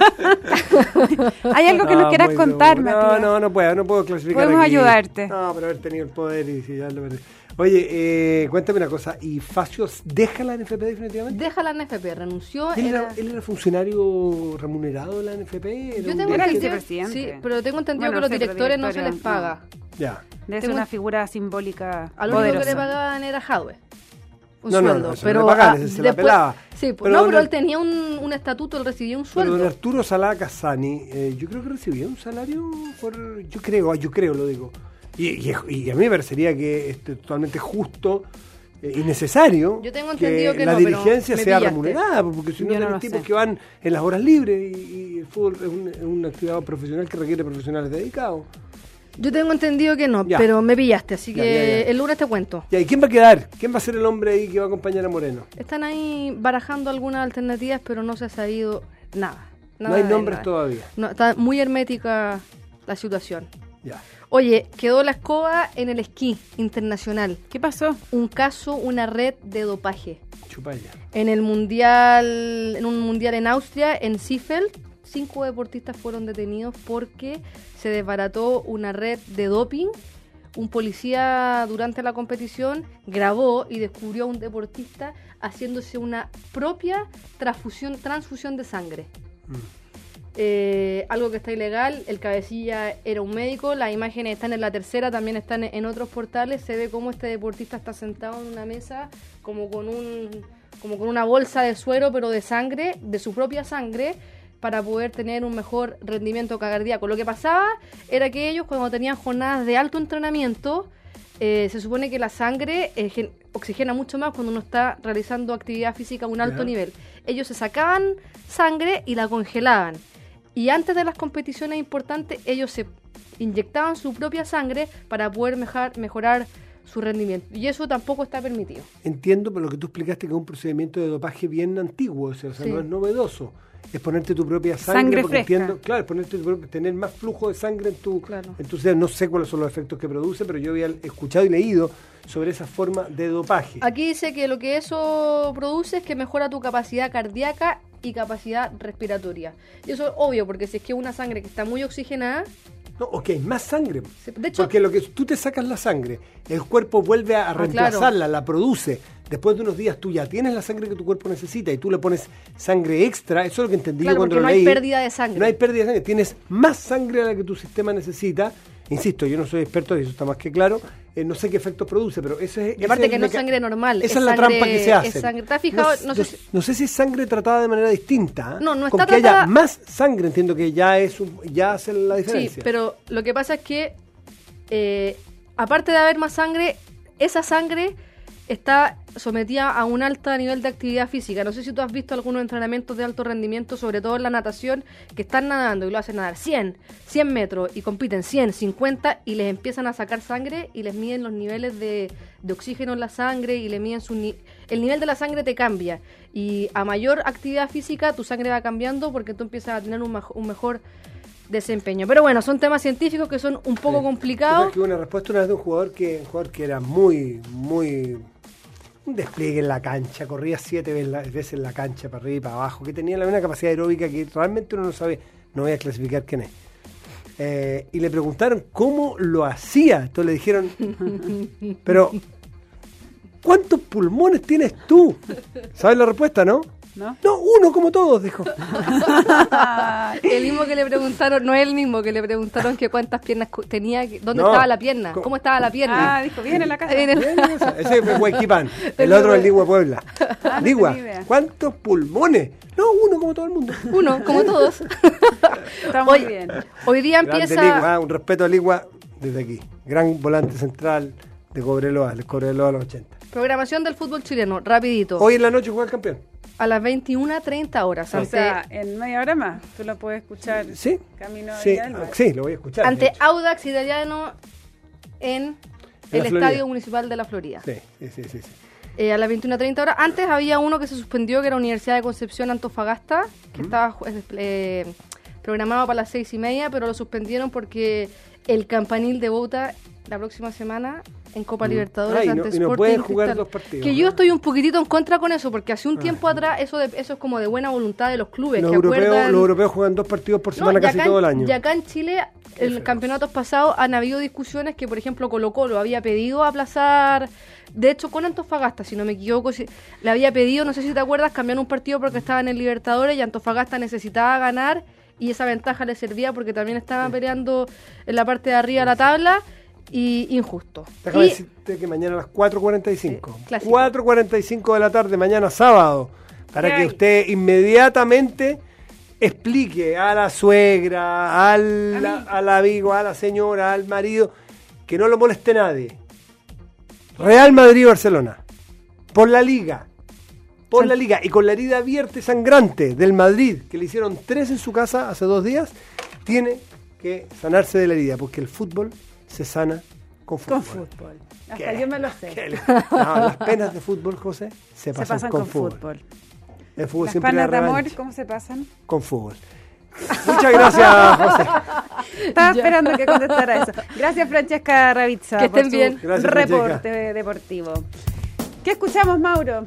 ¿Hay algo que nos No, quieras muy contar, duro. Matías? No, no, no puedo, no puedo clasificar Podemos aquí. ayudarte. No, pero haber tenido el poder y si ya lo perdí. Oye, eh, cuéntame una cosa, ¿y Facio deja la A N F P definitivamente? Deja la A N F P, renunció. ¿Él era, era- él era funcionario remunerado de la A N F P? ¿Era Yo un tengo Era dirigente? entendido, vicepresidente. sí, pero tengo entendido Bueno, que los sí, pero directores no se directorio, les paga. Ya. Debe ser Tengo- una figura simbólica Al único poderosa. que le pagaban era Hadwe. Un No, no, sueldo. no, eso no pero le pagaban, ah, ese se la después- pelaba. Sí, pues, Pero no, don pero Ar- él tenía un, un estatuto, él recibía un Pero sueldo. don Arturo Salá Casani, eh, yo creo que recibía un salario por... Yo creo, yo creo, lo digo. Y, y, y a mí me parecería que es totalmente justo eh, y necesario Yo tengo entendido que la no, pero dirigencia me sea pillaste. remunerada, porque si no Yo no tenés lo tipos sé. que van en las horas libres y, y el fútbol es, un- es una actividad profesional que requiere profesionales dedicados. Yo tengo entendido que no, Ya. pero me pillaste, así Ya, que ya, ya. el lunes te cuento. Ya, ¿y quién va a quedar? ¿Quién va a ser el hombre ahí que va a acompañar a Moreno? Están ahí barajando algunas alternativas, pero no se ha sabido nada. No nada hay de nombres nada. todavía. No, está muy hermética la situación. Ya. Oye, quedó la escoba en el esquí internacional. ¿Qué pasó? Un caso, una red de dopaje. Chupalla. En el mundial, en un mundial en Austria, en Seefeld, cinco deportistas fueron detenidos porque se desbarató una red de doping. Un policía durante la competición grabó y descubrió a un deportista haciéndose una propia transfusión, transfusión de sangre. Eh, algo que está ilegal, el cabecilla era un médico, las imágenes están en la tercera, también están en otros portales, se ve cómo este deportista está sentado en una mesa como con un como con una bolsa de suero pero de sangre, de su propia sangre, para poder tener un mejor rendimiento cardíaco. Lo que pasaba era que ellos cuando tenían jornadas de alto entrenamiento, eh, se supone que la sangre eh, gen- oxigena mucho más cuando uno está realizando actividad física a un alto Ya. nivel. Ellos se sacaban sangre y la congelaban. Y antes de las competiciones importantes, ellos se inyectaban su propia sangre para poder mejar- mejorar su rendimiento. Y eso tampoco está permitido. Entiendo, pero lo que tú explicaste que es un procedimiento de dopaje bien antiguo, o sea, o sea, Sí. no es novedoso. Es ponerte tu propia sangre, Sangre porque fresca. entiendo, claro, es ponerte tu propia- tener más flujo de sangre en tu, Claro. en tu cerebro. No sé cuáles son los efectos que produce, pero yo había escuchado y leído sobre esa forma de dopaje. Aquí dice que lo que eso produce es que mejora tu capacidad cardíaca y capacidad respiratoria. Y eso es obvio, porque si es que una sangre que está muy oxigenada, No, ok, más sangre. se- de hecho, Porque lo que tú te sacas la sangre, el cuerpo vuelve a Ah, reemplazarla, la produce. Después de unos días tú ya tienes la sangre que tu cuerpo necesita y tú le pones sangre extra. Eso es lo que entendí Claro, yo cuando porque lo no hay leí. pérdida de sangre. No hay pérdida de sangre. Tienes más sangre a la que tu sistema necesita. Insisto, yo no soy experto y eso está más que claro. Eh, no sé qué efectos produce, pero eso es. y aparte ese que el no es meca- sangre normal. Esa es es la sangre- trampa que se hace. es sangre- ¿Te has fijado? No, sé si- no sé si es sangre tratada de manera distinta. ¿eh? No, no Con está que tratada- haya más sangre, entiendo que ya es un- ya hace la Sí, diferencia. pero lo que pasa es que eh, aparte de haber más sangre, esa sangre está sometida a un alto nivel de actividad física. No sé si tú has visto algunos entrenamientos de alto rendimiento, sobre todo en la natación, que están nadando y lo hacen nadar cien, cien metros y compiten cien, cincuenta y les empiezan a sacar sangre y les miden los niveles de, de oxígeno en la sangre y le miden su ni- el nivel de la sangre te cambia. Y a mayor actividad física tu sangre va cambiando porque tú empiezas a tener un, maj- un mejor desempeño. Pero bueno, son temas científicos que son un poco Sí. complicados. Es que una respuesta una vez de un jugador que, un jugador que era muy, muy... un despliegue en la cancha, corría siete veces en la cancha, para arriba y para abajo, que tenía la misma capacidad aeróbica que realmente uno no sabe, no voy a clasificar quién es. Eh, y le preguntaron cómo lo hacía. Entonces le dijeron, pero ¿cuántos pulmones tienes tú? ¿Sabes la respuesta, no? ¿No? No, uno como todos, dijo. El mismo que le preguntaron, no es el mismo que le preguntaron que cuántas piernas cu- tenía, que- dónde No. estaba la pierna, ¿Cómo? cómo estaba la pierna. Ah, dijo, bien en la casa. En el- Ese es Huayquipán, el otro es el Ligua Puebla. Ah, no Ligua, tenía idea. ¿cuántos pulmones? No, uno como todo el mundo. Uno, como todos. Está muy Hoy, bien. hoy día Grande empieza... Ligua, un respeto a Ligua desde aquí. Gran volante central de Cobreloa, el Cobreloa a los ochenta. Programación del fútbol chileno, rapidito. Hoy en la noche juega el campeón. A las veintiuna treinta horas. O Ante, sea, en media hora más, tú lo puedes escuchar. ¿Sí? Camino a Sí, Villa del Mar. sí, lo voy a escuchar. de ante hecho. Audax Italiano en En el la Florida. Estadio Municipal de la Florida. Sí, sí, sí, sí, sí. Eh, a las veintiuna treinta horas. Antes había uno que se suspendió, que era Universidad de Concepción Antofagasta, que estaba ju- eh, programado para las seis y media, pero lo suspendieron porque el Campanil debuta la próxima semana en Copa Libertadores Ah, y no- ante y no Sporting pueden jugar Cristal. dos partidos, Que ¿no? yo estoy un poquitito en contra con eso, porque hace un Ah. tiempo atrás eso de, eso es como de buena voluntad de los clubes. Los que europeos, acuerdan- los europeos juegan dos partidos por No, semana y casi acá en- todo el año. Y acá en Chile, en feo. campeonatos pasados han habido discusiones que, por ejemplo, Colo Colo había pedido aplazar. De hecho, con Antofagasta, si no me equivoco, si- le había pedido, no sé si te acuerdas, cambiar un partido porque estaban en Libertadores y Antofagasta necesitaba ganar y esa ventaja le servía porque también estaban peleando en la parte de arriba de la tabla y injusto. Déjame Y- decirte que mañana a las cuatro cuarenta y cinco. Sí, clásico. cuatro cuarenta y cinco de la tarde, mañana sábado, para ¿Qué que hay? usted inmediatamente explique a la suegra, al, A mí. al amigo, a la señora, al marido, que no lo moleste nadie. Real Madrid-Barcelona. Por la Liga. Por San- la Liga. Y con la herida abierta y sangrante del Madrid, que le hicieron tres en su casa hace dos días, tiene que sanarse de la herida, porque el fútbol se sana con fútbol. Con fútbol. Hasta ¿Qué? yo me lo sé. ¿Qué le- No, las penas de fútbol, José, se Se pasan, pasan con, con fútbol. fútbol. El fútbol Las siempre panas la de amor, revancha. ¿cómo se pasan? Con fútbol. Muchas gracias, José. Estaba esperando que contestara eso. Gracias, Francesca Ravizza, Que estén por su bien. Gracias, reporte Francesca. deportivo. ¿Qué escuchamos, Mauro?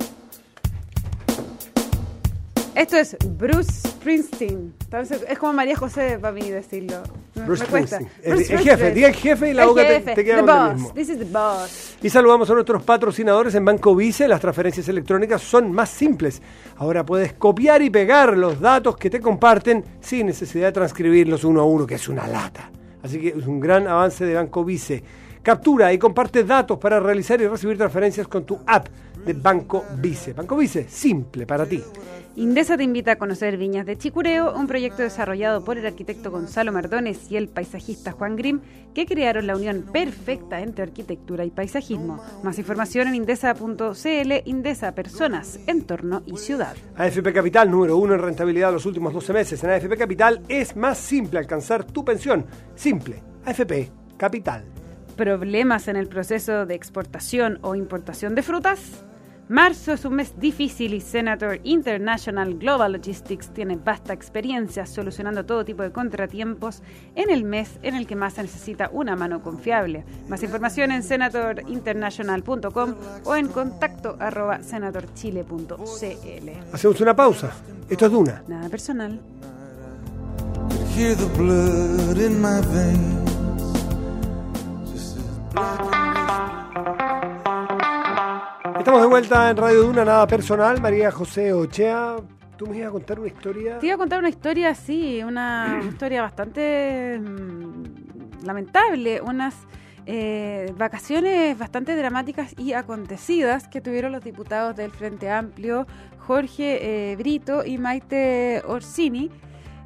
Esto es Bruce Springsteen. Entonces, es como María José para mí decirlo. Me, Bruce me cuesta. Springsteen. El- Bruce el jefe, Springsteen. diga el jefe y la El boca te- jefe, te queda the con lo boss. mismo. This is the boss. Y saludamos a nuestros patrocinadores en Banco Vice. Las transferencias electrónicas son más simples. Ahora puedes copiar y pegar los datos que te comparten sin necesidad de transcribirlos uno a uno, que es una lata. Así que es un gran avance de Banco Vice. Captura y comparte datos para realizar y recibir transferencias con tu app de Banco Vice. Banco Vice, simple para ti. Indesa te invita a conocer Viñas de Chicureo, un proyecto desarrollado por el arquitecto Gonzalo Mardones y el paisajista Juan Grimm, que crearon la unión perfecta entre arquitectura y paisajismo. Más información en indesa punto c l. Indesa, personas, entorno y ciudad. A F P Capital, número uno en rentabilidad los últimos doce meses. En A F P Capital es más simple alcanzar tu pensión. Simple. A F P Capital. ¿Problemas en el proceso de exportación o importación de frutas? Marzo es un mes difícil y Senator International Global Logistics tiene vasta experiencia solucionando todo tipo de contratiempos en el mes en el que más se necesita una mano confiable. Más información en senator international punto com o en contacto arroba senator chile punto c l. Hacemos una pausa. Esto es Duna. Nada personal. Hear the blood in my veins. Estamos de vuelta en Radio Duna, nada personal. María José Ochea, tú me ibas a contar una historia. Te iba a contar una historia así, una historia bastante mm, lamentable, unas eh, vacaciones bastante dramáticas y acontecidas que tuvieron los diputados del Frente Amplio, Jorge eh, Brito y Maite Orsini,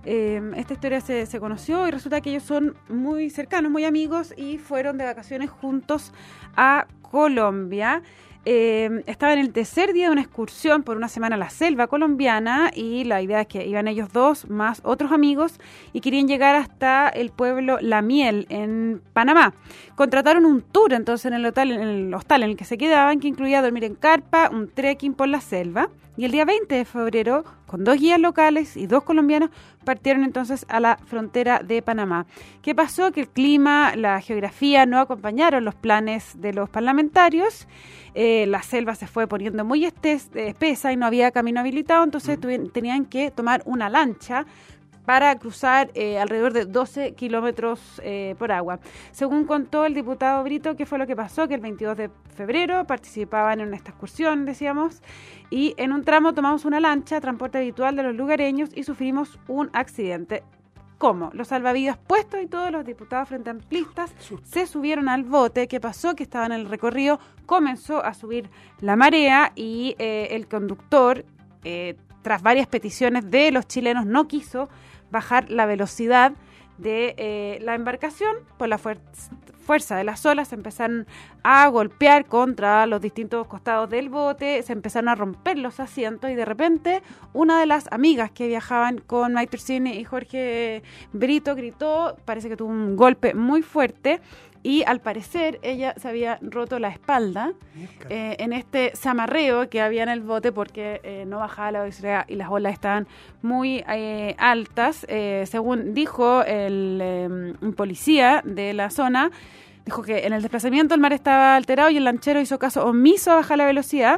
Eh, esta historia se, se conoció y resulta que ellos son muy cercanos, muy amigos y fueron de vacaciones juntos a Colombia. Eh, estaba en el tercer día de una excursión por una semana a la selva colombiana y la idea es que iban ellos dos más otros amigos y querían llegar hasta el pueblo La Miel en Panamá. Contrataron un tour entonces en el hotel, en el hostal en el que se quedaban, que incluía dormir en carpa, un trekking por la selva. Y el día veinte de febrero, con dos guías locales y dos colombianos, partieron entonces a la frontera de Panamá. ¿Qué pasó? Que el clima, la geografía no acompañaron los planes de los parlamentarios. Eh, la selva se fue poniendo muy estes, eh, espesa y no había camino habilitado, entonces tuvieron, tenían que tomar una lancha para cruzar eh, alrededor de doce kilómetros eh, por agua. Según contó el diputado Brito, ¿qué fue lo que pasó? Que el veintidós de febrero participaban en esta excursión, decíamos, y en un tramo tomamos una lancha, transporte habitual de los lugareños, y sufrimos un accidente. ¿Cómo? Los salvavidas puestos y todos los diputados frente amplistas se subieron al bote. ¿Qué pasó? Que estaban en el recorrido, comenzó a subir la marea y eh, el conductor, eh, tras varias peticiones de los chilenos, no quiso bajar la velocidad de eh, la embarcación. Por la fuer- fuerza de las olas se empezaron a golpear contra los distintos costados del bote, se empezaron a romper los asientos y de repente una de las amigas que viajaban con Mike Torsini y Jorge Brito gritó, parece que tuvo un golpe muy fuerte y al parecer ella se había roto la espalda eh, en este zamarreo que había en el bote porque eh, no bajaba la velocidad y las olas estaban muy eh, altas. Eh, según dijo el eh, un policía de la zona, dijo que en el desplazamiento el mar estaba alterado y el lanchero hizo caso omiso a bajar la velocidad.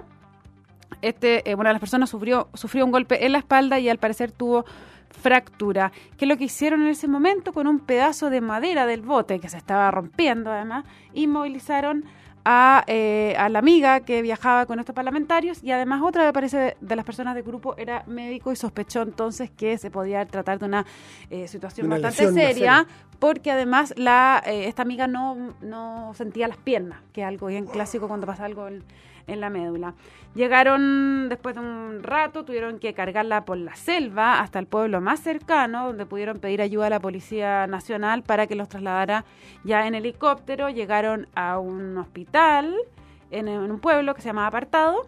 Este, eh, una de las personas sufrió, sufrió un golpe en la espalda y al parecer tuvo fractura. ¿Qué es lo que hicieron en ese momento? Con un pedazo de madera del bote que se estaba rompiendo además, inmovilizaron a, eh, a la amiga que viajaba con estos parlamentarios y además otra, me parece, de las personas del grupo era médico y sospechó entonces que se podía tratar de una eh, situación Una bastante lesión, seria, una serie. porque además la eh, esta amiga no, no sentía las piernas, que es algo bien clásico cuando pasa algo en, en la médula. Llegaron después de un rato, tuvieron que cargarla por la selva hasta el pueblo más cercano, donde pudieron pedir ayuda a la Policía Nacional para que los trasladara ya en helicóptero. Llegaron a un hospital en, en un pueblo que se llamaba Apartado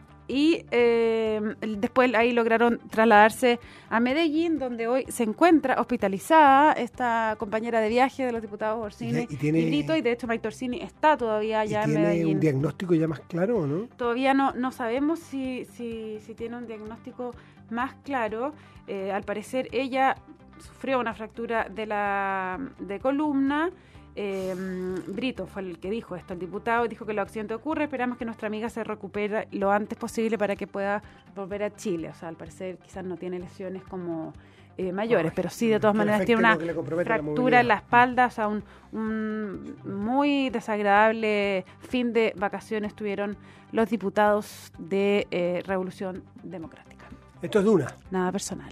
y eh, después ahí lograron trasladarse a Medellín, donde hoy se encuentra hospitalizada esta compañera de viaje de los diputados Orsini y, tiene, y Brito, y de hecho Mike Torsini está todavía ya en ¿Tiene Medellín. un diagnóstico ya más claro o no? Todavía no, no sabemos si, si, si tiene un diagnóstico más claro. Eh, al parecer ella sufrió una fractura de la de columna. Eh, Brito fue el que dijo esto, el diputado dijo que los accidentes ocurren, esperamos que nuestra amiga se recupere lo antes posible para que pueda volver a Chile. O sea, al parecer quizás no tiene lesiones como eh, mayores, Ay, pero sí de todas que le maneras afecte tiene una lo que le compromete la fractura en la movilidad. espalda, o sea, un, un muy desagradable fin de vacaciones tuvieron los diputados de eh, Revolución Democrática. Esto es Duna. Nada personal.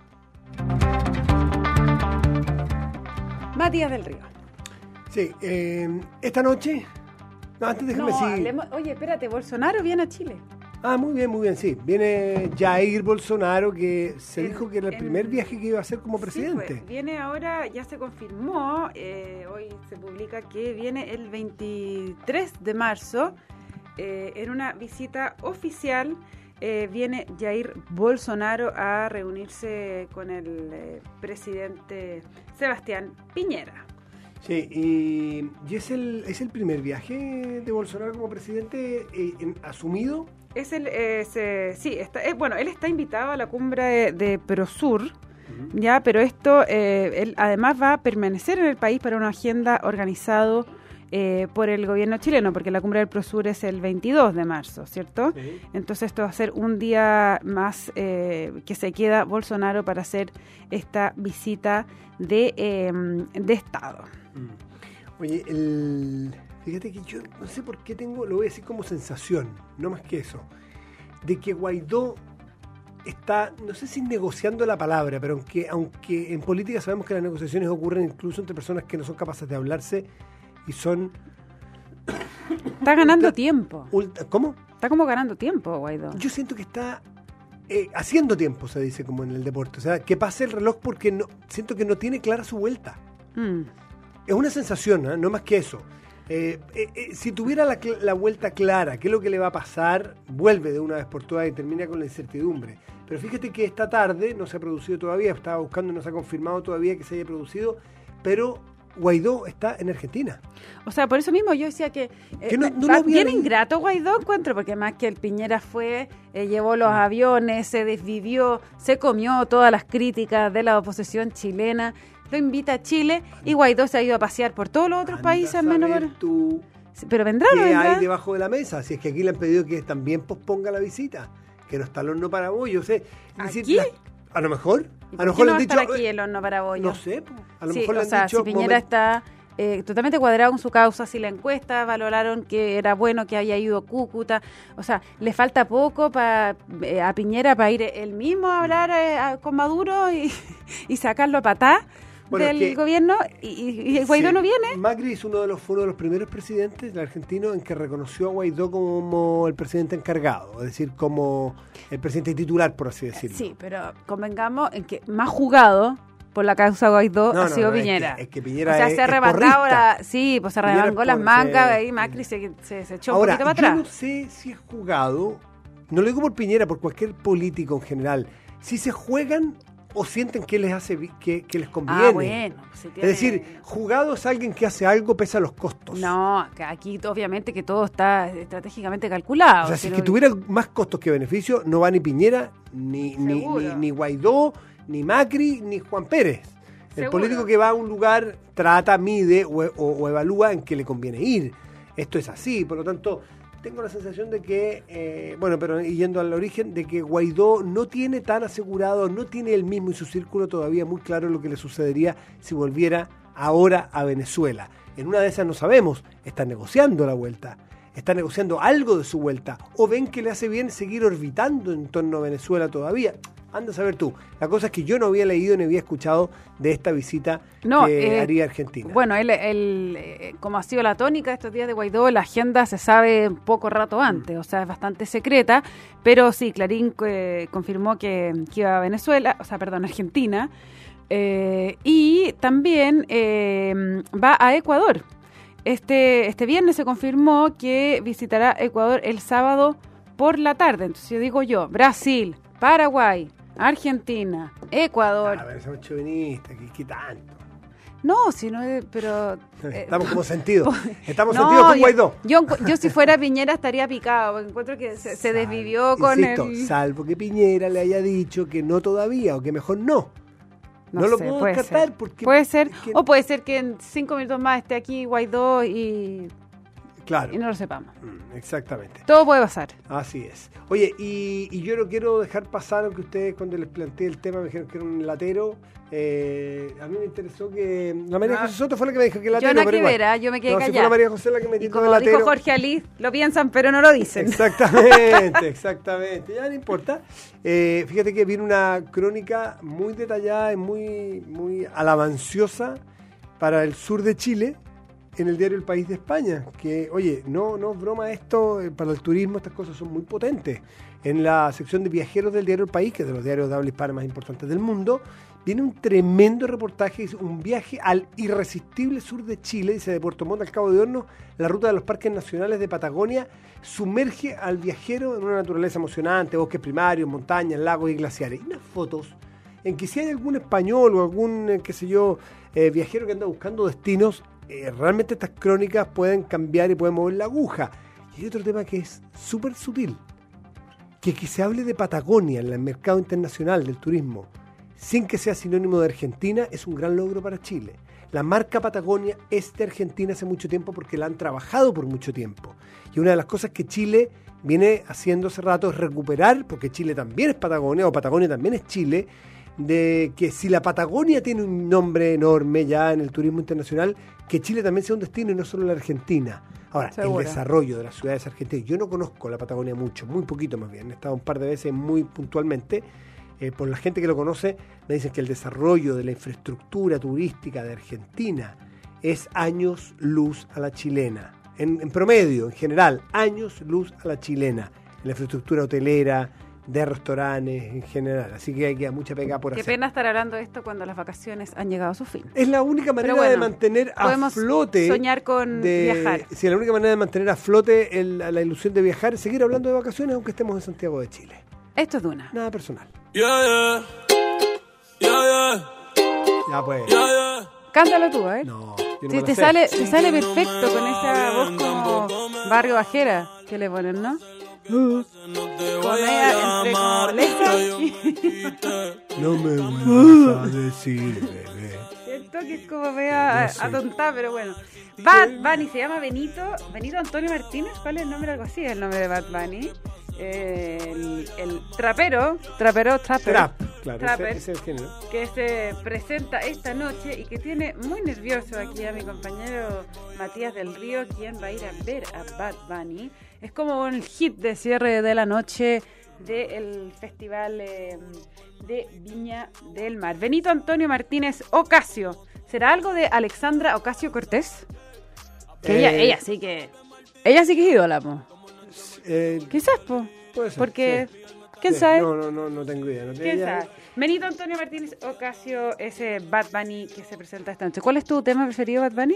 Matías del Río. Sí, eh, esta noche... No, antes déjame No, decir... hablemos- oye, espérate, Bolsonaro viene a Chile. Ah, muy bien, muy bien, sí. Viene Jair Bolsonaro, que se En- dijo que era el en- primer viaje que iba a hacer como presidente. Sí, pues, viene ahora, ya se confirmó, eh, hoy se publica que viene el veintitrés de marzo, eh, en una visita oficial, eh, viene Jair Bolsonaro a reunirse con el eh, presidente Sebastián Piñera. Sí, y, y es, el, es el primer viaje de Bolsonaro como presidente eh, en- asumido. Es el, eh, se- sí, está, eh, bueno, él está invitado a la cumbre de, de Prosur, ya, pero esto, eh, él además va a permanecer en el país para una agenda organizado eh, por el gobierno chileno, porque la cumbre del Prosur es el veintidós de marzo, ¿cierto? Sí. Entonces esto va a ser un día más eh, que se queda Bolsonaro para hacer esta visita de, eh, de Estado. Mm. Oye, el, fíjate que yo no sé por qué tengo, lo voy a decir como sensación, no más que eso, de que Guaidó está, no sé si negociando la palabra, pero aunque, aunque en política sabemos que las negociaciones ocurren incluso entre personas que no son capaces de hablarse y son... Está ganando ultra- tiempo. ultra- ¿Cómo? Está como ganando tiempo, Guaidó. Yo siento que está eh, haciendo tiempo, se dice como en el deporte. O sea, que pase el reloj porque no, siento que no tiene clara su vuelta. Mm. Es una sensación, ¿eh? No más que eso. Eh, eh, eh, si tuviera la, la vuelta clara, qué es lo que le va a pasar, vuelve de una vez por todas y termina con la incertidumbre. Pero fíjate que esta tarde no se ha producido todavía, estaba buscando y no se ha confirmado todavía que se haya producido, pero Guaidó está en Argentina. O sea, por eso mismo yo decía que, eh, Que no- no va lo había bien leído. ingrato Guaidó, encuentro, porque más que el Piñera fue, eh, llevó los aviones, se desvivió, se comió todas las críticas de la oposición chilena, lo invita a Chile y Guaidó se ha ido a pasear por todos los otros Anda países a menos saber por... tú Sí, pero vendrá o no qué vendrá. hay debajo de la mesa. Si es que aquí le han pedido que también posponga la visita, que no está el horno para bollo. O sea, es decir, ¿Aquí? la- a lo mejor, ¿Y a por lo qué mejor no le va han a dicho, estar aquí el horno para bollo? no sé, po, a lo Sí, mejor le o han sea, dicho, si Piñera momento- está eh, totalmente cuadrado en su causa, si la encuesta valoraron que era bueno que haya ido Cúcuta, o sea, le falta poco pa, eh, a Piñera para ir él mismo a hablar eh, a- con Maduro y, y sacarlo a patá Bueno, del es que- gobierno y, y- y Guaidó Sí, no viene. Macri es uno de los, fue uno de los primeros presidentes argentinos en que reconoció a Guaidó como el presidente encargado, es decir, como el presidente titular, por así decirlo. Sí, pero convengamos en que más jugado por la causa Guaidó No, ha no, sido no, es Piñera. que- es que Piñera o sea, es- se ha es arrebatado porrista. la, sí, pues se Piñera es arrebangó las por- mangas sí. y Macri se, se, se echó Ahora, un poquito para yo atrás. no sé si es jugado, no lo digo por Piñera, por cualquier político en general, si se juegan o sienten que les hace vi- que, que les conviene. Ah, bueno. si Es tiene- decir, jugado es alguien que hace algo pese a los costos. No, que aquí obviamente que todo está estratégicamente calculado. O sea, si es pero- que tuviera más costos que beneficios, no va ni Piñera, ni, ni, Seguro. ni, ni Guaidó, ni Macri, ni Juan Pérez. El Seguro. político que va a un lugar trata, mide o, o- o evalúa en qué le conviene ir. Esto es así, por lo tanto, tengo la sensación de que, eh, bueno, pero y yendo al origen, de que Guaidó no tiene tan asegurado, no tiene él mismo y su círculo todavía muy claro lo que le sucedería si volviera ahora a Venezuela. En una de esas no sabemos, está negociando la vuelta, está negociando algo de su vuelta, o ven que le hace bien seguir orbitando en torno a Venezuela todavía. Anda a saber tú. La cosa es que yo no había leído ni había escuchado de esta visita No, que eh, haría Argentina. Bueno, él, él, eh, como ha sido la tónica estos días de Guaidó, la agenda se sabe un poco rato antes, o sea, es bastante secreta, pero sí, Clarín eh, confirmó que, que iba a Venezuela, o sea, perdón, Argentina, eh, y también eh, va a Ecuador. Este, este viernes se confirmó que visitará Ecuador el sábado por la tarde. Entonces yo digo yo, Brasil, Paraguay, Argentina, Ecuador. A ver, somos chauvinistas, ¿qué, qué tanto? No, si no, eh, pero... eh, Estamos como sentidos. Estamos no, sentidos con yo- Guaidó. Yo, encu- yo si fuera Piñera estaría picado, porque encuentro que se, se desvivió con Insisto, el... salvo que Piñera le haya dicho que no todavía o que mejor no. No, lo sé, puedo puede descartar ser. porque... Puede ser, es que- o puede ser que en cinco minutos más esté aquí Guaidó y, Claro, y no lo sepamos. Mm, exactamente. Todo puede pasar. Así es. Oye, y, y yo no quiero dejar pasar, aunque ustedes cuando les planteé el tema me dijeron que era un latero, eh, a mí me interesó que... La María No. José Soto fue la que me dijo que latero, Yo nada pero que igual. ver, ¿ah? Yo me quedé No, si fue callada. la María José la que me Y dijo como de latero. dijo Jorge Ali, lo piensan pero no lo dicen. Exactamente, exactamente. Ya no importa. Eh, fíjate que viene una crónica muy detallada y muy, muy alabanciosa para el sur de Chile en el diario El País de España. Que, oye, no, no es broma esto, eh, para el turismo estas cosas son muy potentes. En la sección de viajeros del diario El País, que es de los diarios de habla hispana más importantes del mundo, viene un tremendo reportaje, dice, un viaje al irresistible sur de Chile, dice, de Puerto Montt al Cabo de Hornos, la ruta de los parques nacionales de Patagonia, sumerge al viajero en una naturaleza emocionante, bosques primarios, montañas, lagos y glaciares. Y unas fotos en que si hay algún español o algún, eh, qué sé yo, eh, viajero que anda buscando destinos, eh, realmente estas crónicas pueden cambiar y pueden mover la aguja. Y hay otro tema que es súper sutil, que que se hable de Patagonia en el mercado internacional del turismo, sin que sea sinónimo de Argentina, es un gran logro para Chile. La marca Patagonia es de Argentina hace mucho tiempo porque la han trabajado por mucho tiempo. Y una de las cosas que Chile viene haciendo hace rato es recuperar, porque Chile también es Patagonia, o Patagonia también es Chile, de que si la Patagonia tiene un nombre enorme ya en el turismo internacional, que Chile también sea un destino y no solo la Argentina. Ahora, Seguro. el desarrollo de las ciudades argentinas, yo no conozco la Patagonia mucho, muy poquito más bien, he estado un par de veces muy puntualmente, eh, por la gente que lo conoce, me dicen que el desarrollo de la infraestructura turística de Argentina es años luz a la chilena, en, en promedio, en general, años luz a la chilena, en la infraestructura hotelera, de restaurantes en general. Así que hay que mucha pega por Qué hacer. pena estar hablando de esto cuando las vacaciones han llegado a su fin. Es la única manera bueno, de mantener a podemos flote. soñar con de, viajar. Sí, la única manera de mantener a flote el- la ilusión de viajar es seguir hablando de vacaciones aunque estemos en Santiago de Chile. Esto es Duna. Nada personal. Yeah, yeah. Yeah, yeah. Ya pues. Yeah, yeah. Cántalo tú, ¿eh? No, yo no Sí, me la te sé. sale, te sale perfecto con esa voz como barrio bajera que le ponen, ¿no? No te voy Media a entre como llamar. lesa. yo me quité. No me vuelvas a decir, bebé. Siento que es como media atontada, pero bueno. Bad Bunny se llama Benito, Benito Antonio Martínez. ¿Cuál es el nombre? Algo así, el nombre de Bad Bunny. Eh, el, el trapero, trapero, trapper, Trap, claro, Trapper. ese, ese es el género. que se presenta esta noche y que tiene muy nervioso aquí a mi compañero Matías del Río, quien va a ir a ver a Bad Bunny. Es como un hit de cierre de la noche del Festival eh, de Viña del Mar. Benito Antonio Martínez Ocasio. ¿Será algo de Alexandra Ocasio Cortés? Que Eh, ella, ella sí que... Ella sí que es ídola, po. Eh, Quizás, po. puede ser, Porque... sí. ¿Quién Sí, sabe? No, no, no, no tengo idea. No tengo ¿Quién idea. sabe? Benito Antonio Martínez Ocasio, ese Bad Bunny que se presenta esta noche. ¿Cuál es tu tema preferido, Bad Bunny?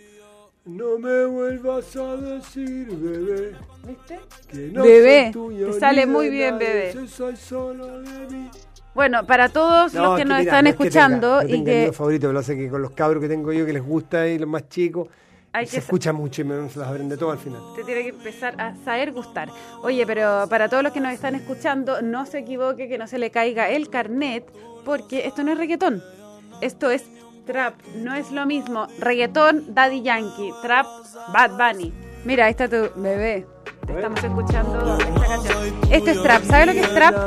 No me vuelvas a decir, bebé, ¿Viste? que no Bebé, soy tuyo te ni sale de muy bien, nadie, bebé. yo soy solo de mí. Bueno, para todos No, los que es nos mira, están no es que escuchando tenga, no y tenga que mi favorito, pero lo sé que con los cabros que tengo yo que les gusta y los más chicos hay se que escucha mucho y me se las aprende todo al final. te tiene que empezar a saber gustar. Oye, pero para todos los que nos están escuchando, no se equivoque que no se le caiga el carnet, porque esto no es reggaetón. Esto es trap, no es lo mismo. Reggaetón, Daddy Yankee, trap, Bad Bunny. Mira, ahí está tu bebé. Te estamos escuchando esta canción. Esto es trap. ¿Sabes lo que es trap?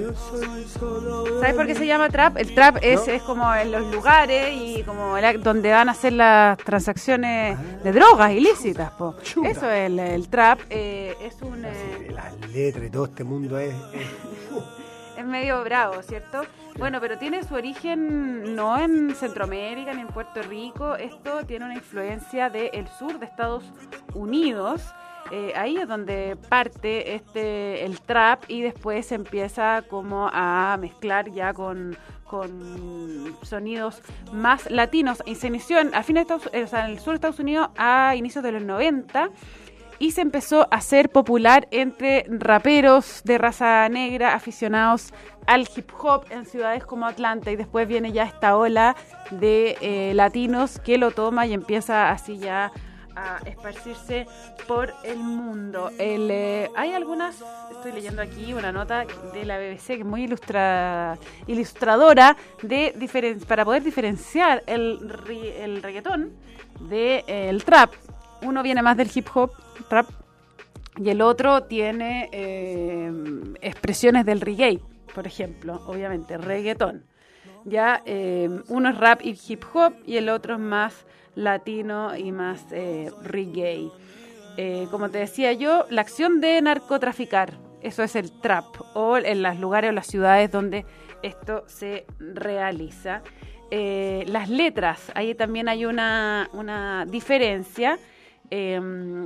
¿Sabes por qué se llama trap? El trap es, ¿No? es como en los lugares y como el- donde van a hacer las transacciones de drogas ilícitas, po. Chuta. Eso es el, el trap. eh, es un eh, Las letras y todo este mundo es... es- es medio bravo, ¿cierto? Bueno, pero tiene su origen no en Centroamérica ni en Puerto Rico. Esto tiene una influencia del sur de Estados Unidos. Eh, ahí es donde parte este el trap y después se empieza como a mezclar ya con, con sonidos más latinos. Y se inició en, a fines de Estados, eh, o sea, en el sur de Estados Unidos a inicios de los noventa y se empezó a hacer popular entre raperos de raza negra aficionados al hip hop en ciudades como Atlanta, y después viene ya esta ola de eh, latinos que lo toma y empieza así ya a esparcirse por el mundo. El, eh, hay algunas, estoy leyendo aquí una nota de la B B C que es muy ilustra, ilustradora de diferen, para poder diferenciar el, ri- el reggaetón del trap. Uno viene más del hip hop, trap, y el otro tiene eh, expresiones del reggae, por ejemplo, obviamente, reggaetón. Ya eh, uno es rap y hip hop y el otro es más latino y más eh, reggae. Eh, como te decía yo, la acción de narcotraficar, eso es el trap, o en los lugares o las ciudades donde esto se realiza. Eh, las letras, ahí también hay una, una diferencia. Eh,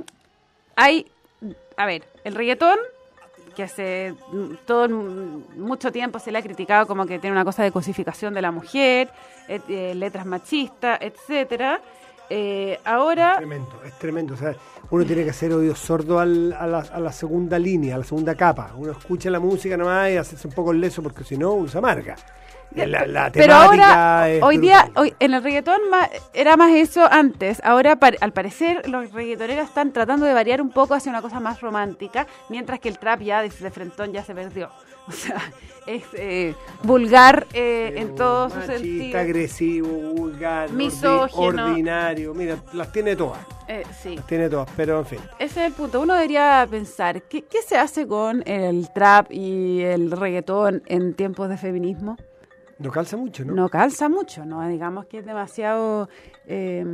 hay, a ver, el reggaetón, que hace todo mucho tiempo se le ha criticado como que tiene una cosa de cosificación de la mujer, et, eh, letras machistas, etcétera. Eh, ahora, Tremendo, es tremendo. O sea, uno tiene que hacer oídos sordos al- a, la, a la segunda línea, a la segunda capa. Uno escucha la música nomás y hacerse un poco el leso porque si no, uno se amarga. La, la pero temática ahora, es hoy día, brutal. hoy, en el reggaetón ma- era más eso antes. Ahora, par- al parecer, los reggaetoneros están tratando de variar un poco hacia una cosa más romántica, mientras que el trap ya desde frentón ya se perdió. O sea, es eh, vulgar eh, en todo su Machista, sentido. agresivo, vulgar, ordi- Misógino. ordinario. Mira, las tiene todas. Eh, sí. Las tiene todas, pero en fin. Ese es el punto. Uno debería pensar, ¿qué, qué se hace con el trap y el reggaetón en tiempos de feminismo? No calza mucho, ¿no? No calza mucho, ¿no? Digamos que es demasiado eh,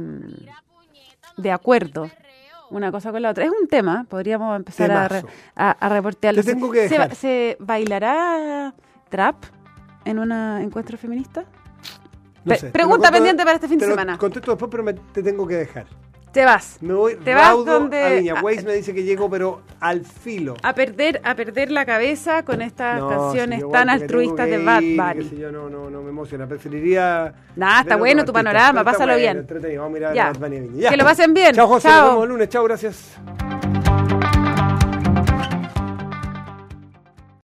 de acuerdo una cosa con la otra. Es un tema, podríamos empezar a, re- Temazo. a, a reportearlo. Te tengo que ¿Se, dejar. ¿Se bailará trap en un encuentro feminista? No Pe- sé. Te pregunta lo conto- pendiente para este fin de te lo semana. contesto después, pero me- te tengo que dejar. Te vas. Me voy Te vas raudo donde- a Viña. a- Waze me dice que llego, pero al filo. A perder, a perder la cabeza con estas No, canciones sí, yo tan igual, porque altruistas tengo de que Bad ir, Bunny. qué sé yo, no, no, no me emociona. Preferiría. Nah, está ver bueno otros tu artistas, panorama, pero está pásalo bueno, bien. entretenido. Vamos a mirar Ya. a Bad Bunny a Viña. Ya. Que lo pasen bien. Chao, José. Chao. Nos vemos el lunes. Chao, gracias.